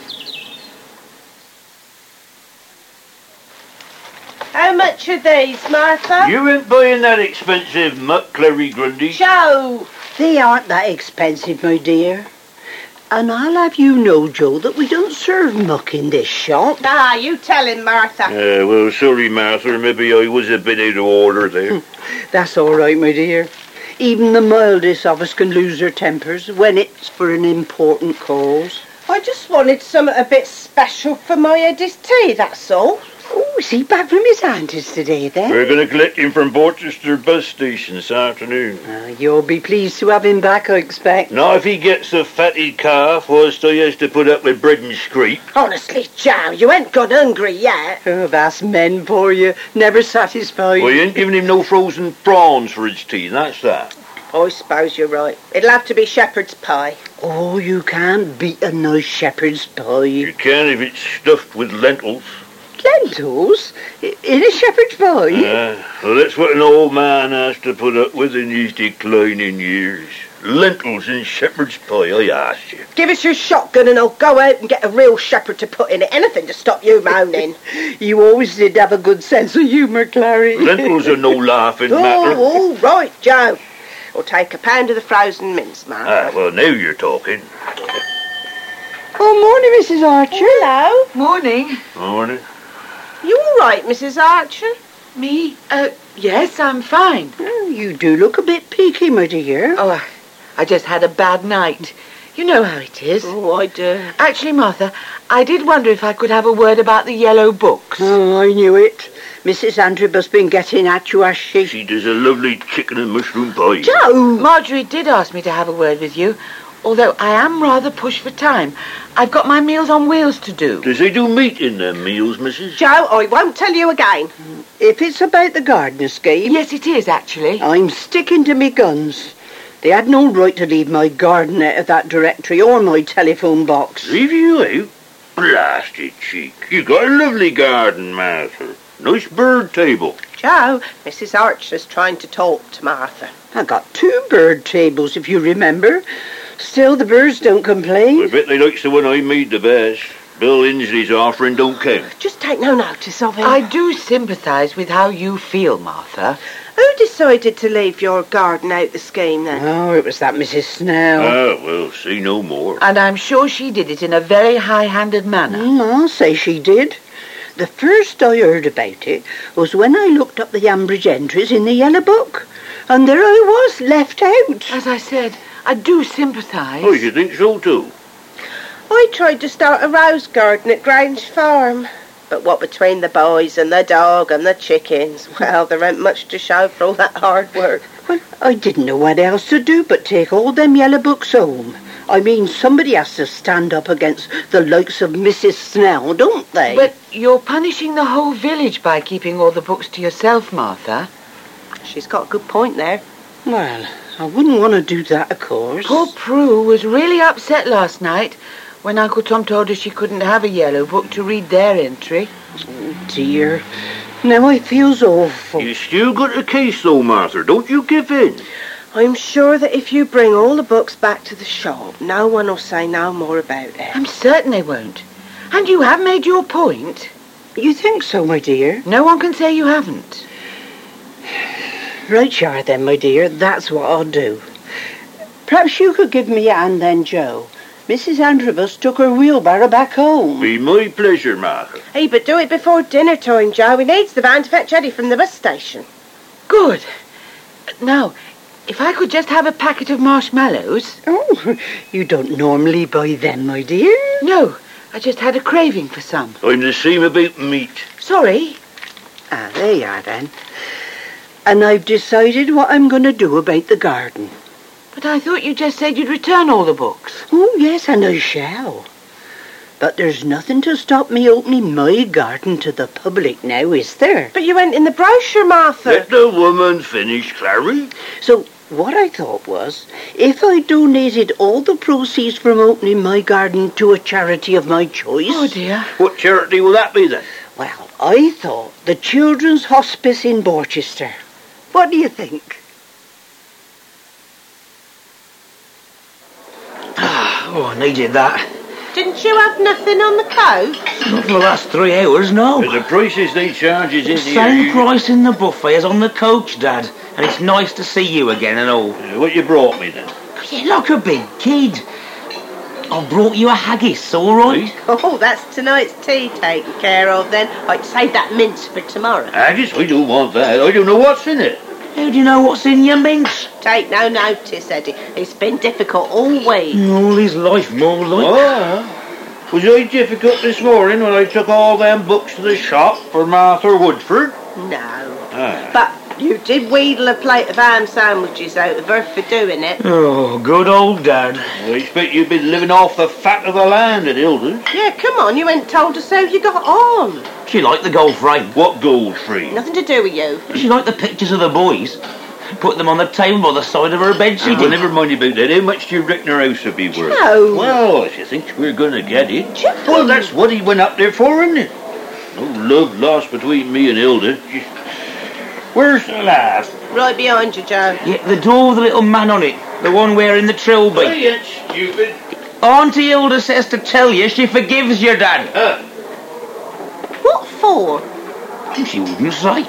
How much are these, Martha? You ain't buying that expensive muck, Clary Grundy. Joe! They aren't that expensive, my dear. And I'll have you know, Joe, that we don't serve muck in this shop. Ah, you tell him, Martha. Uh, well, sorry, Martha. Maybe I was a bit out of order there. That's all right, my dear. Even the mildest of us can lose their tempers when it's for an important cause. I just wanted something a bit special for my Eddie's tea, that's all. Oh, is he back from his auntie's today, then? We're going to collect him from Porchester bus station this afternoon. Uh, you'll be pleased to have him back, I expect. Not if he gets a fatty calf whilst I has to put up with bread and scrape. Honestly, Joe, you ain't gone hungry yet. Oh, that's men for you. Never satisfied. Well, you ain't giving him no frozen prawns for his tea, that's that. I suppose you're right. It'll have to be shepherd's pie. Oh, you can't beat a nice shepherd's pie. You can if it's stuffed with lentils. Lentils? In a shepherd's pie? Uh, well, that's what an old man has to put up with in his declining years. Lentils in shepherd's pie, I asked you. Give us your shotgun and I'll go out and get a real shepherd to put in it. Anything to stop you moaning. You always did have a good sense of humour, Clary. Lentils are no laughing oh, matter. Oh, right, Joe. I'll take a pound of the frozen mince, man. Ah, well, now you're talking. Oh, morning, Missus Archer. Hello. Morning. Morning. You all right, Missus Archer? Me? Uh, yes, I'm fine. Oh, you do look a bit peaky, my dear. Oh, I, I just had a bad night. You know how it is. Oh, I do. Actually, Martha, I did wonder if I could have a word about the yellow books. Oh, I knew it. Missus Antrobus's been getting at you, has she? She does a lovely chicken and mushroom pie. Joe! Marjorie did ask me to have a word with you. although I am rather pushed for time. I've got my Meals on Wheels to do. Does they do meat in them meals, missus? Joe, I won't tell you again. If it's about the garden scheme... Yes, it is, actually. I'm sticking to me guns. They had no right to leave my garden out of that directory or my telephone box. Leave you out? Blasted cheek. You got a lovely garden, Martha. Nice bird table. Joe, Missus Archer's trying to talk to Martha. I got two bird tables, if you remember. Still, the birds don't complain. I bet they likes the one I made the best. Bill Inslee's offering don't count. Just take no notice of him. I do sympathise with how you feel, Martha. Who decided to leave your garden out the scheme, then? Oh, it was that Missus Snell. Ah, well, say no more. And I'm sure she did it in a very high-handed manner. Mm, I'll say she did. The first I heard about it was when I looked up the Ambridge entries in the Yellow Book. And there I was, left out. As I said, I do sympathise. Oh, you think so, too? I tried to start a rose garden at Grange Farm. But what between the boys and the dog and the chickens, well, there ain't much to show for all that hard work. Well, I didn't know what else to do but take all them Yellow Books home. I mean, somebody has to stand up against the likes of Missus Snell, don't they? But you're punishing the whole village by keeping all the books to yourself, Martha. She's got a good point there. Well, I wouldn't want to do that, of course. Poor Prue was really upset last night when Uncle Tom told her she couldn't have a Yellow Book to read their entry. Oh, dear. Now I feels awful. You still got a case, though, Martha. Don't you give in. I'm sure that if you bring all the books back to the shop, no one will say no more about it. I'm certain they won't. And you have made your point. You think so, my dear? No one can say you haven't. Right you are then, my dear. That's what I'll do. Perhaps you could give me a hand then, Joe. Missus Androbus took her wheelbarrow back home. Be my pleasure, Martha. Hey, but do it before dinner time, Joe. He needs the van to fetch Eddie from the bus station. Good. Now, if I could just have a packet of marshmallows. Oh, you don't normally buy them, my dear? No, I just had a craving for some. I'm the same about meat. Sorry. Ah, there you are then. And I've decided what I'm going to do about the garden. But I thought you just said you'd return all the books. Oh, yes, and I shall. But there's nothing to stop me opening my garden to the public now, is there? But you went in the brochure, Martha. Let the woman finish, Clary. So what I thought was, if I donated all the proceeds from opening my garden to a charity of my choice... Oh, dear. What charity will that be, then? Well, I thought the Children's Hospice in Borchester. What do you think? Oh, I needed that. Didn't you have nothing on the coat? Not for the last three hours, no. But the prices they charge is in Same here. price in the buffet as on the coach, Dad. And it's nice to see you again and all. Uh, what you brought me, then? You look a big kid. I brought you a haggis, all right? Oh, that's tonight's tea taken care of, then. I'd save that mince for tomorrow. Haggis? I don't want that. I don't know what's in it. How do you know what's in your mince? Take no notice, Eddie. It's been difficult all week. All his life, more like. Oh, was I difficult this morning when I took all them books to the shop for Martha Woodford? No. Ah. But you did wheedle a plate of ham sandwiches out of her for doing it. Oh, good old Dad. I expect you've been living off the fat of the land at Hilda's. Yeah, come on, you ain't told us how you got on. She liked the gold frame. What gold frame? Nothing to do with you. She liked the pictures of the boys. Put them on the table by the side of her bed, she Oh, did. never mind about that. How much do you reckon her house would be worth? No. Well, if you think we're going to get it. Joe. Well, that's what he went up there for, isn't it? No love lost between me and Hilda. Where's the laugh? Right behind you, Joe. Yeah, the door with the little man on it. The one wearing the trilby. Hey, that's stupid. Auntie Hilda says to tell you she forgives your Dad. Uh, What for? She wouldn't say.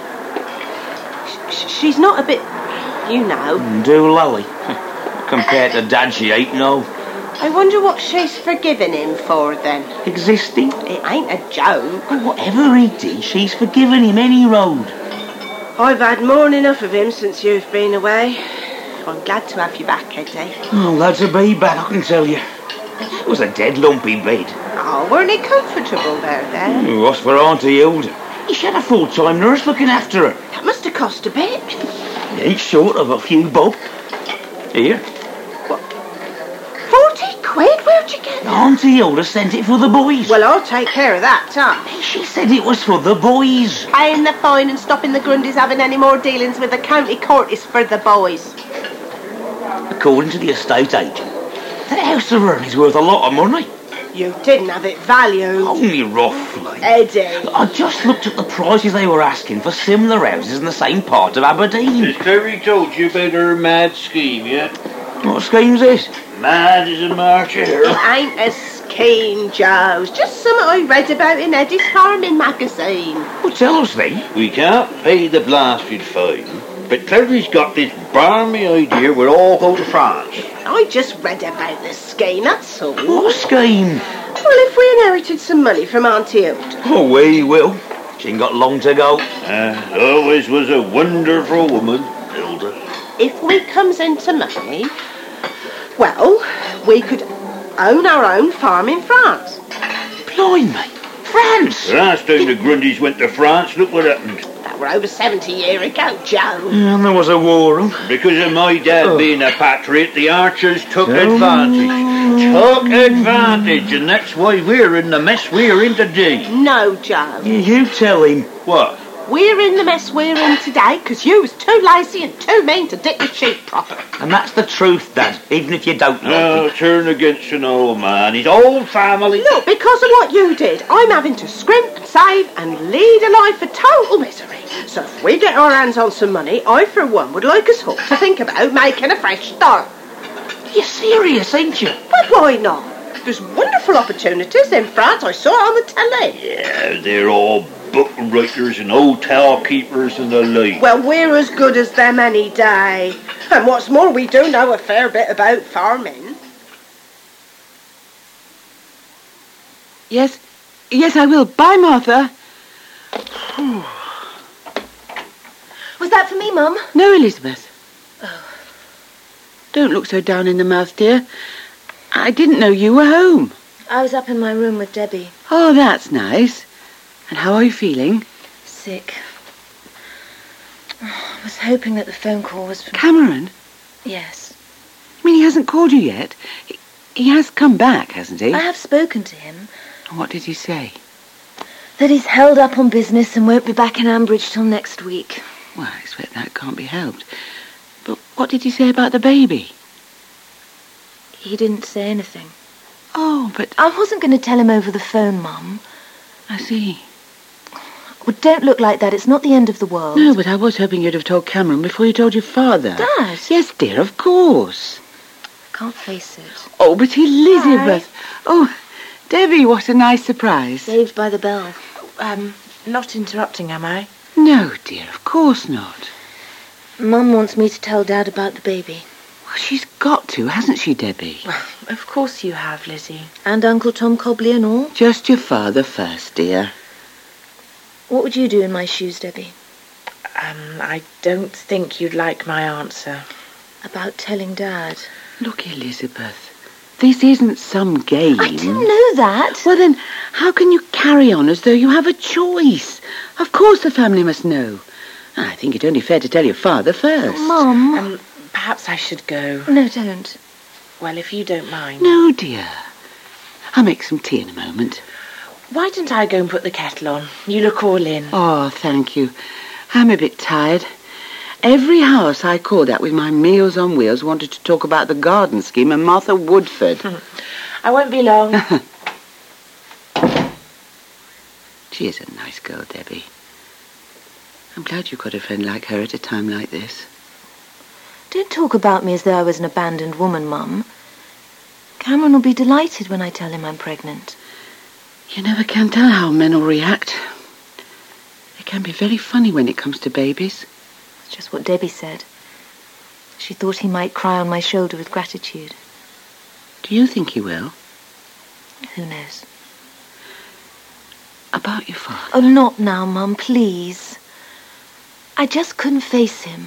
Sh- she's not a bit... You know. Do Lolly. Compared to Dad, she ain't no. I wonder what she's forgiven him for, then. Existing? It ain't a joke. But whatever he did, she's forgiven him any road. I've had more than enough of him since you've been away. I'm glad to have you back, Eddie. Oh, glad to be back, I can tell you. It was a dead lumpy bed. Oh, weren't it comfortable there, then? It was for Auntie Hilda. She had a full-time nurse looking after her. That must have cost a bit. Ain't short of a few bob. Here. Four you get that? Auntie Hilda sent it for the boys. Well, I'll take care of that, Tom. She said it was for the boys. Paying the fine and stopping the Grundys having any more dealings with the county court is for the boys. According to the estate agent, that house of hers is worth a lot of money. You didn't have it valued. Only roughly. Eddie. I just looked at the prices they were asking for similar houses in the same part of Aberdeen. Has Terry told you about her mad scheme yet? What scheme's this? Mad as a March hare. It ain't a scheme, Joe. It's just something I read about in Eddie's farming magazine. Well, tell us then. We can't pay the blasted fine, but Terry's got this balmy idea we'll all go to France. I just read about the scheme, that's all. What scheme? Well, if we inherited some money from Auntie Hilda. Oh, we will. She ain't got long to go. Uh, always was a wonderful woman, Hilda. If we comes into money, well, we could own our own farm in France. Blimey, France! The last time the Grundys went to France, look what happened. That were over seventy years ago, Joe. And there was a war. Because of my dad oh. being a patriot, the Archers took Oh. advantage. Took advantage, and that's why we're in the mess we're in today. No, Joe. You tell him. What? We're in the mess we're in today because you was too lazy and too mean to dick the sheep proper. And that's the truth, Dad, even if you don't know. Oh, turn against an old man. His old family. Look, because of what you did, I'm having to scrimp, save and lead a life of total misery. So if we get our hands on some money, I for one would like us all to think about making a fresh start. You're serious, ain't you? But why not? There's wonderful opportunities in France. I saw it on the telly. Yeah, they're all book writers and hotel keepers and the like. Well, we're as good as them any day. And what's more, we do know a fair bit about farming. Yes, yes, I will. Bye, Martha. Was that for me, Mum? No, Elizabeth. Oh. Don't look so down in the mouth, dear. I didn't know you were home. I was up in my room with Debbie. Oh, that's nice. And how are you feeling? Sick. Oh, I was hoping that the phone call was from... Cameron? Yes. I mean, he hasn't called you yet. He, he has come back, hasn't he? I have spoken to him. What did he say? That he's held up on business and won't be back in Ambridge till next week. Well, I expect that can't be helped. But what did he say about the baby? He didn't say anything. Oh, but... I wasn't going to tell him over the phone, Mum. I see. Well, don't look like that. It's not the end of the world. No, but I was hoping you'd have told Cameron before you told your father. Dad? Yes, dear, of course. I can't face it. Oh, but Elizabeth. Hi. Oh, Debbie, what a nice surprise. Saved by the bell. Um, not interrupting, am I? No, dear, of course not. Mum wants me to tell Dad about the baby. Well, she's got to, hasn't she, Debbie? Well, of course you have, Lizzie. And Uncle Tom Cobley and all? Just your father first, dear. What would you do in my shoes, Debbie? Um, I don't think you'd like my answer. About telling Dad? Look, Elizabeth, this isn't some game. I didn't know that. Well, then, how can you carry on as though you have a choice? Of course the family must know. I think it only fair to tell your father first. Mum. Um, perhaps I should go. No, don't. Well, if you don't mind. No, dear. I'll make some tea in a moment. Why don't I go and put the kettle on? You look all in. Oh, thank you. I'm a bit tired. Every house I called at with my Meals on Wheels wanted to talk about the garden scheme and Martha Woodford. I won't be long. She is a nice girl, Debbie. I'm glad you've got a friend like her at a time like this. Don't talk about me as though I was an abandoned woman, Mum. Cameron will be delighted when I tell him I'm pregnant. You never can tell how men will react. They can be very funny when it comes to babies. It's just what Debbie said. She thought he might cry on my shoulder with gratitude. Do you think he will? Who knows? About your father? Oh, not now, Mum, please. I just couldn't face him.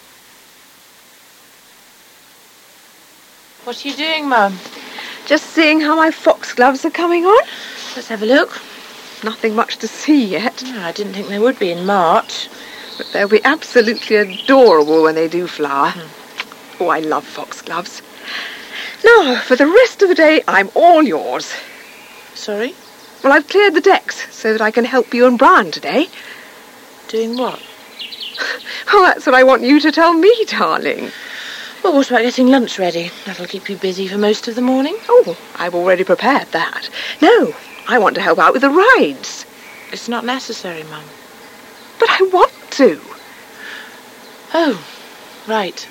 What are you doing, Mum? Just seeing how my foxgloves are coming on. Let's have a look. Nothing much to see yet. No, I didn't think there would be in March. But they'll be absolutely adorable when they do flower. Mm. Oh, I love foxgloves. Now, for the rest of the day, I'm all yours. Sorry? Well, I've cleared the decks so that I can help you and Brian today. Doing what? Well, that's what I want you to tell me, darling. Well, what about getting lunch ready? That'll keep you busy for most of the morning. Oh, I've already prepared that. No, I want to help out with the rides. It's not necessary, Mum. But I want to. Oh, right.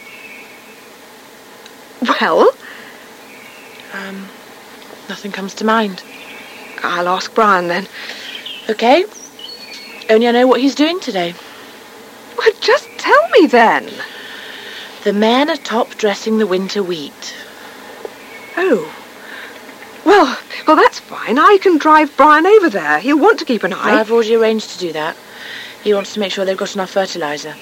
Well? Um, nothing comes to mind. I'll ask Brian then. Okay. Only I know what he's doing today. Well, just tell me then. The men are top dressing the winter wheat. Oh. Well, well, that's fine. I can drive Brian over there. He'll want to keep an eye. I've already arranged to do that. He wants to make sure they've got enough fertiliser.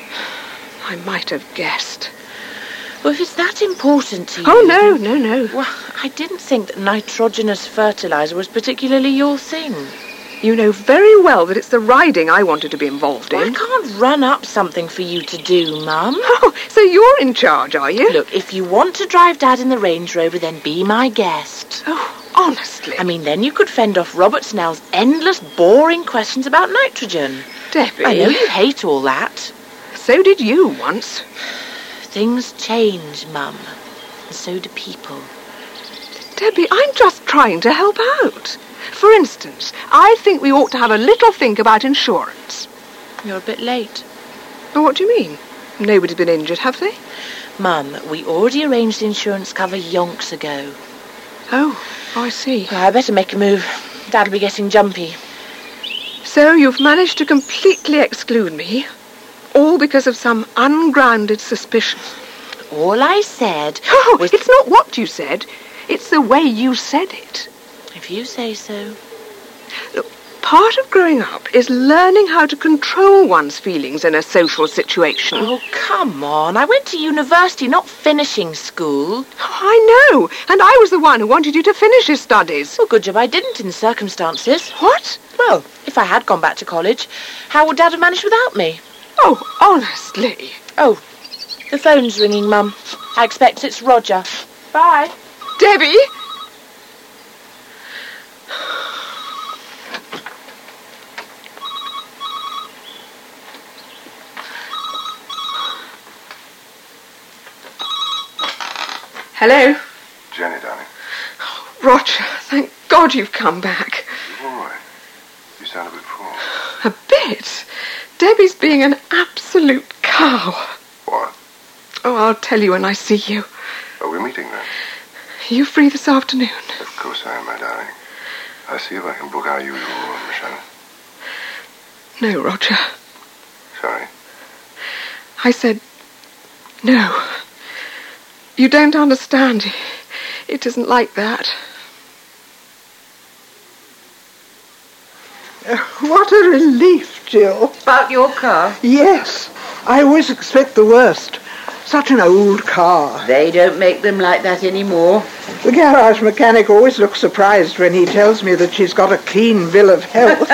I might have guessed. Well, if it's that important to you... Oh, no, no, no. Well, I didn't think that nitrogenous fertiliser was particularly your thing. You know very well that it's the riding I wanted to be involved in. Well, I can't run up something for you to do, Mum. Oh, so you're in charge, are you? Look, if you want to drive Dad in the Range Rover, then be my guest. Oh, honestly. I mean, then you could fend off Robert Snell's endless, boring questions about nitrogen. Debbie. I know you hate all that. So did you once. Things change, Mum. And so do people. Debbie, I'm just trying to help out. For instance, I think we ought to have a little think about insurance. You're a bit late. Oh, what do you mean? Nobody's been injured, have they? Mum, we already arranged insurance cover yonks ago. Oh, I see. Well, I better make a move. Dad'll be getting jumpy. So you've managed to completely exclude me, all because of some ungrounded suspicion. All I said Oh, was... it's not what you said. It's the way you said it. If you say so. Look, part of growing up is learning how to control one's feelings in a social situation. Oh, come on. I went to university, not finishing school. Oh, I know. And I was the one who wanted you to finish your studies. Well, good job I didn't in the circumstances. What? Well, if I had gone back to college, how would Dad have managed without me? Oh, honestly. Oh, the phone's ringing, Mum. I expect it's Roger. Bye. Debbie? Hello? Jenny, darling. Roger, thank God you've come back. You all right? You sound a bit full. A bit? Debbie's being an absolute cow. What? Oh, I'll tell you when I see you. Are we meeting then? Are you free this afternoon? Of course I am, my darling. I'll see if I can book our usual room, Michelle. No, Roger. Sorry. I said no. You don't understand. It isn't like that. Uh, what a relief, Jill. About your car? Yes. I always expect the worst. Such an old car. They don't make them like that anymore. The garage mechanic always looks surprised when he tells me that she's got a clean bill of health.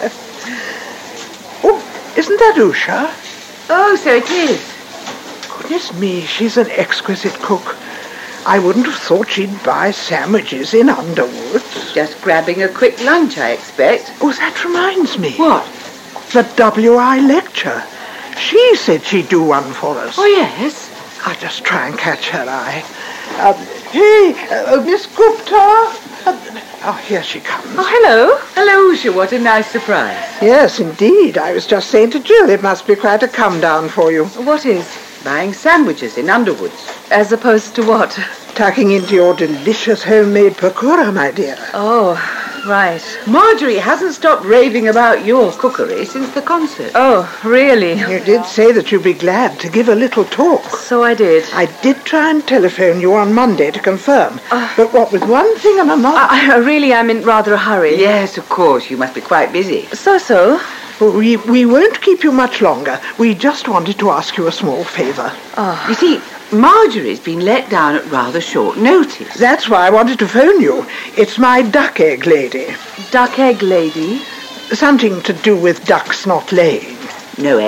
Oh, isn't that Usha? Oh, so it is. Goodness me, she's an exquisite cook. I wouldn't have thought she'd buy sandwiches in Underwood. Just grabbing a quick lunch, I expect. Oh, that reminds me. What? The W I lecture. She said she'd do one for us. Oh, yes? I'll just try and catch her eye. Um, hey, uh, Miss Gupta. Uh, oh, here she comes. Oh, hello. Hello, Usha. What a nice surprise. Yes, indeed. I was just saying to Jill, it must be quite a come-down for you. What is? Buying sandwiches in Underwoods. As opposed to what? Tucking into your delicious homemade pakora, my dear. Oh, right. Marjorie hasn't stopped raving about your cookery since the concert. Oh, really? You did say that you'd be glad to give a little talk. So I did. I did try and telephone you on Monday to confirm. Uh, but what with one thing and another... I, I really am in rather a hurry. Yes, of course. You must be quite busy. So-so. We, we won't keep you much longer. We just wanted to ask you a small favour. Oh. You see, Marjorie's been let down at rather short notice. That's why I wanted to phone you. It's my duck egg lady. Duck egg lady? Something to do with ducks not laying. No eggs?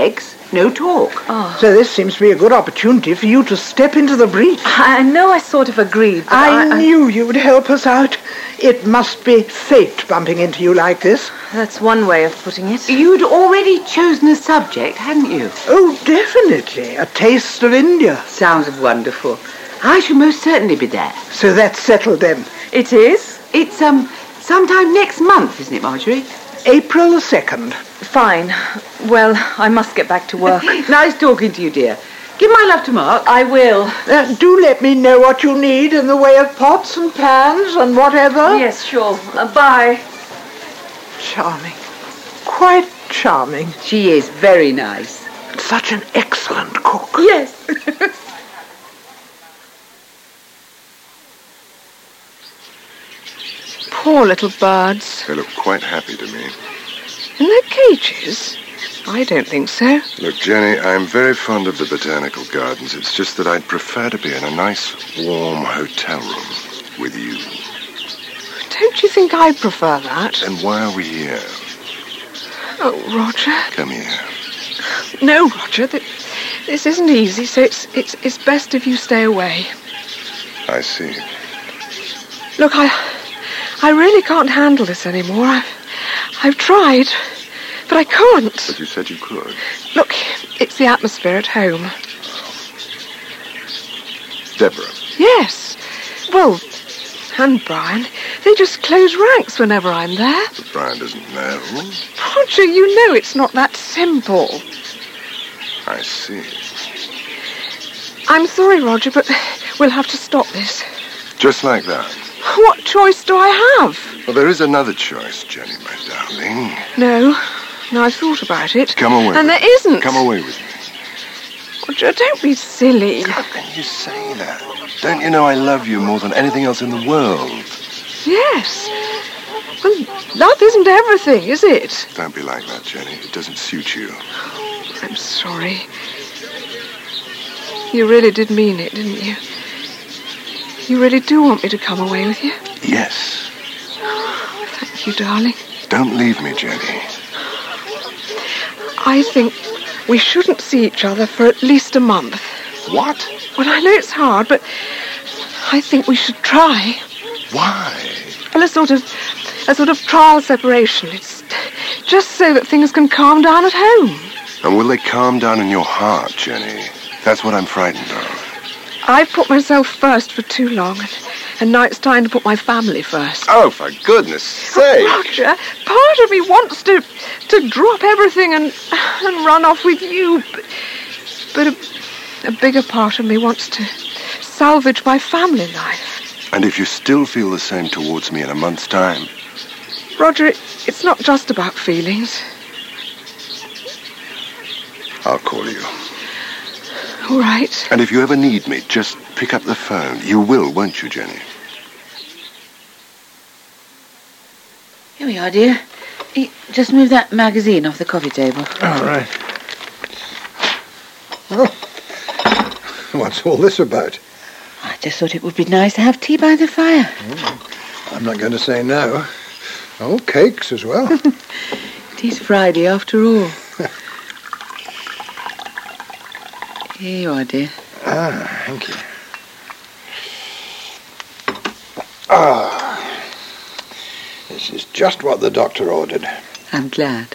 No talk. Oh. So this seems to be a good opportunity for you to step into the breach. I know I sort of agreed, but I, I, I knew you'd help us out. It must be fate bumping into you like this. That's one way of putting it. You'd already chosen a subject, hadn't you? Oh, definitely. A taste of India. Sounds wonderful. I shall most certainly be there. So that's settled then. It is? It's, um, sometime next month, isn't it, Marjorie? April the second. Fine. Well, I must get back to work. Nice talking to you, dear. Give my love to Mark. I will. Uh, do let me know what you need in the way of pots and pans and whatever. Yes, sure. Uh, bye. Charming. Quite charming. She is very nice. Such an excellent cook. Yes. Poor little birds. They look quite happy to me. In their cages? I don't think so. Look, Jenny, I'm very fond of the botanical gardens. It's just that I'd prefer to be in a nice, warm hotel room with you. Don't you think I prefer that? Then why are we here? Oh, Roger. Come here. No, Roger, th- this isn't easy, so it's, it's, it's best if you stay away. I see. Look, I... I really can't handle this anymore. I've, I've tried, but I can't. But you said you could. Look, it's the atmosphere at home. Deborah. Yes. Well, and Brian, they just close ranks whenever I'm there. But Brian doesn't know. Roger, you know it's not that simple. I see. I'm sorry, Roger, but we'll have to stop this. Just like that. What choice do I have? Well, there is another choice, Jenny, my darling. No. No, I've thought about it. Come away. And there isn't. Come away with me. Roger, don't be silly. How can you say that? Don't you know I love you more than anything else in the world? Yes. Well, love isn't everything, is it? Don't be like that, Jenny. It doesn't suit you. I'm sorry. You really did mean it, didn't you? You really do want me to come away with you? Yes. Thank you, darling. Don't leave me, Jenny. I think we shouldn't see each other for at least a month. What? Well, I know it's hard, but I think we should try. Why? Well, a sort of, a sort of trial separation. It's just so that things can calm down at home. And will they calm down in your heart, Jenny? That's what I'm frightened of. I've put myself first for too long, and, and now it's time to put my family first. Oh, for goodness sake! Oh, Roger, part of me wants to to drop everything and and run off with you, but, but a, a bigger part of me wants to salvage my family life. And if you still feel the same towards me in a month's time? Roger, it, it's not just about feelings. I'll call you. All right. And if you ever need me, just pick up the phone. You will, won't you, Jenny? Here we are, dear. Just move that magazine off the coffee table. All right. Oh. What's all this about? I just thought it would be nice to have tea by the fire. Oh, I'm not going to say no. Oh, cakes as well. It is Friday after all. Here you are, dear. Ah, thank you. Ah, this is just what the doctor ordered. I'm glad.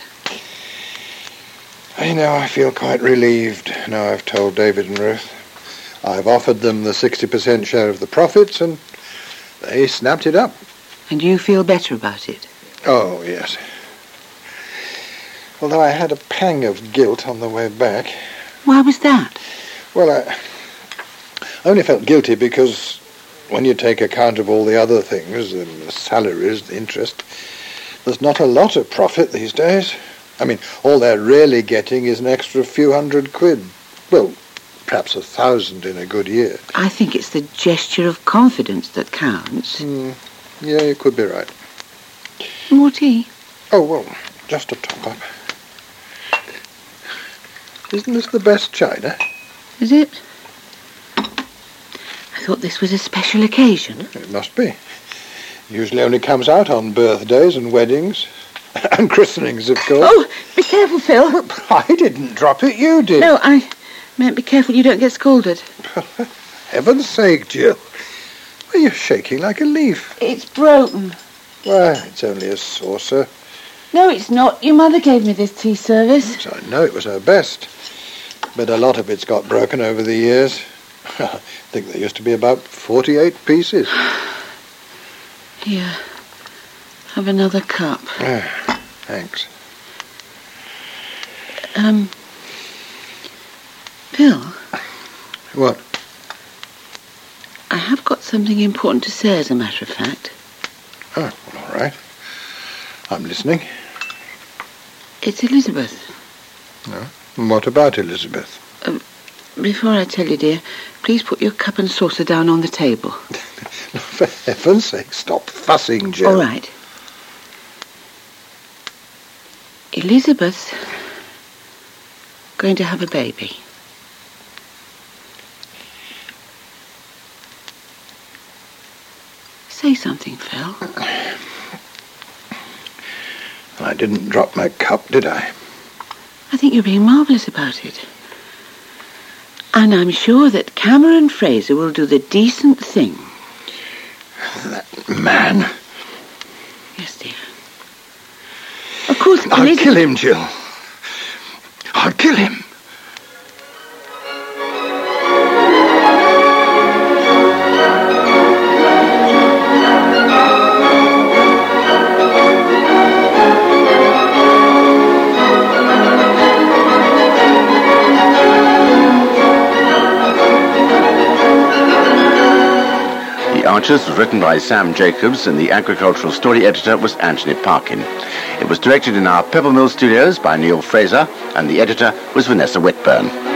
I know, I feel quite relieved now I've told David and Ruth. I've offered them the sixty percent share of the profits, and they snapped it up. And you feel better about it? Oh, yes. Although I had a pang of guilt on the way back. Why was that? Well, I only felt guilty because when you take account of all the other things, the salaries, the interest, there's not a lot of profit these days. I mean, all they're really getting is an extra few hundred quid. Well, perhaps a thousand in a good year. I think it's the gesture of confidence that counts. Mm, yeah, you could be right. More tea? Oh, well, just a top-up. Isn't this the best china? Is it? I thought this was a special occasion. It must be. Usually only comes out on birthdays and weddings. And christenings, of course. Oh, be careful, Phil. I didn't drop it, you did. No, I meant be careful you don't get scalded. Heaven's sake, Jill. Well, you're shaking like a leaf. It's broken. Well, it's only a saucer. No, it's not. Your mother gave me this tea service. So I know it was her best. But a lot of it's got broken over the years. I think there used to be about forty-eight pieces. Here, have another cup. Ah, thanks. Um, Bill? What? I have got something important to say, as a matter of fact. Oh, well, all right. I'm listening. It's Elizabeth. No. And what about Elizabeth? Um, before I tell you, dear, please put your cup and saucer down on the table. For heaven's sake, stop fussing, Jill. All right. Elizabeth's going to have a baby. Say something, Phil. I didn't drop my cup, did I? I think you're being marvellous about it. And I'm sure that Cameron Fraser will do the decent thing. That man. Yes, dear. Of course, I'll Elizabeth... kill him, Jill. I'll kill him. Archers was written by Sam Jacobs, and the agricultural story editor was Anthony Parkin. It was directed in our Pebble Mill studios by Neil Fraser, and the editor was Vanessa Whitburn.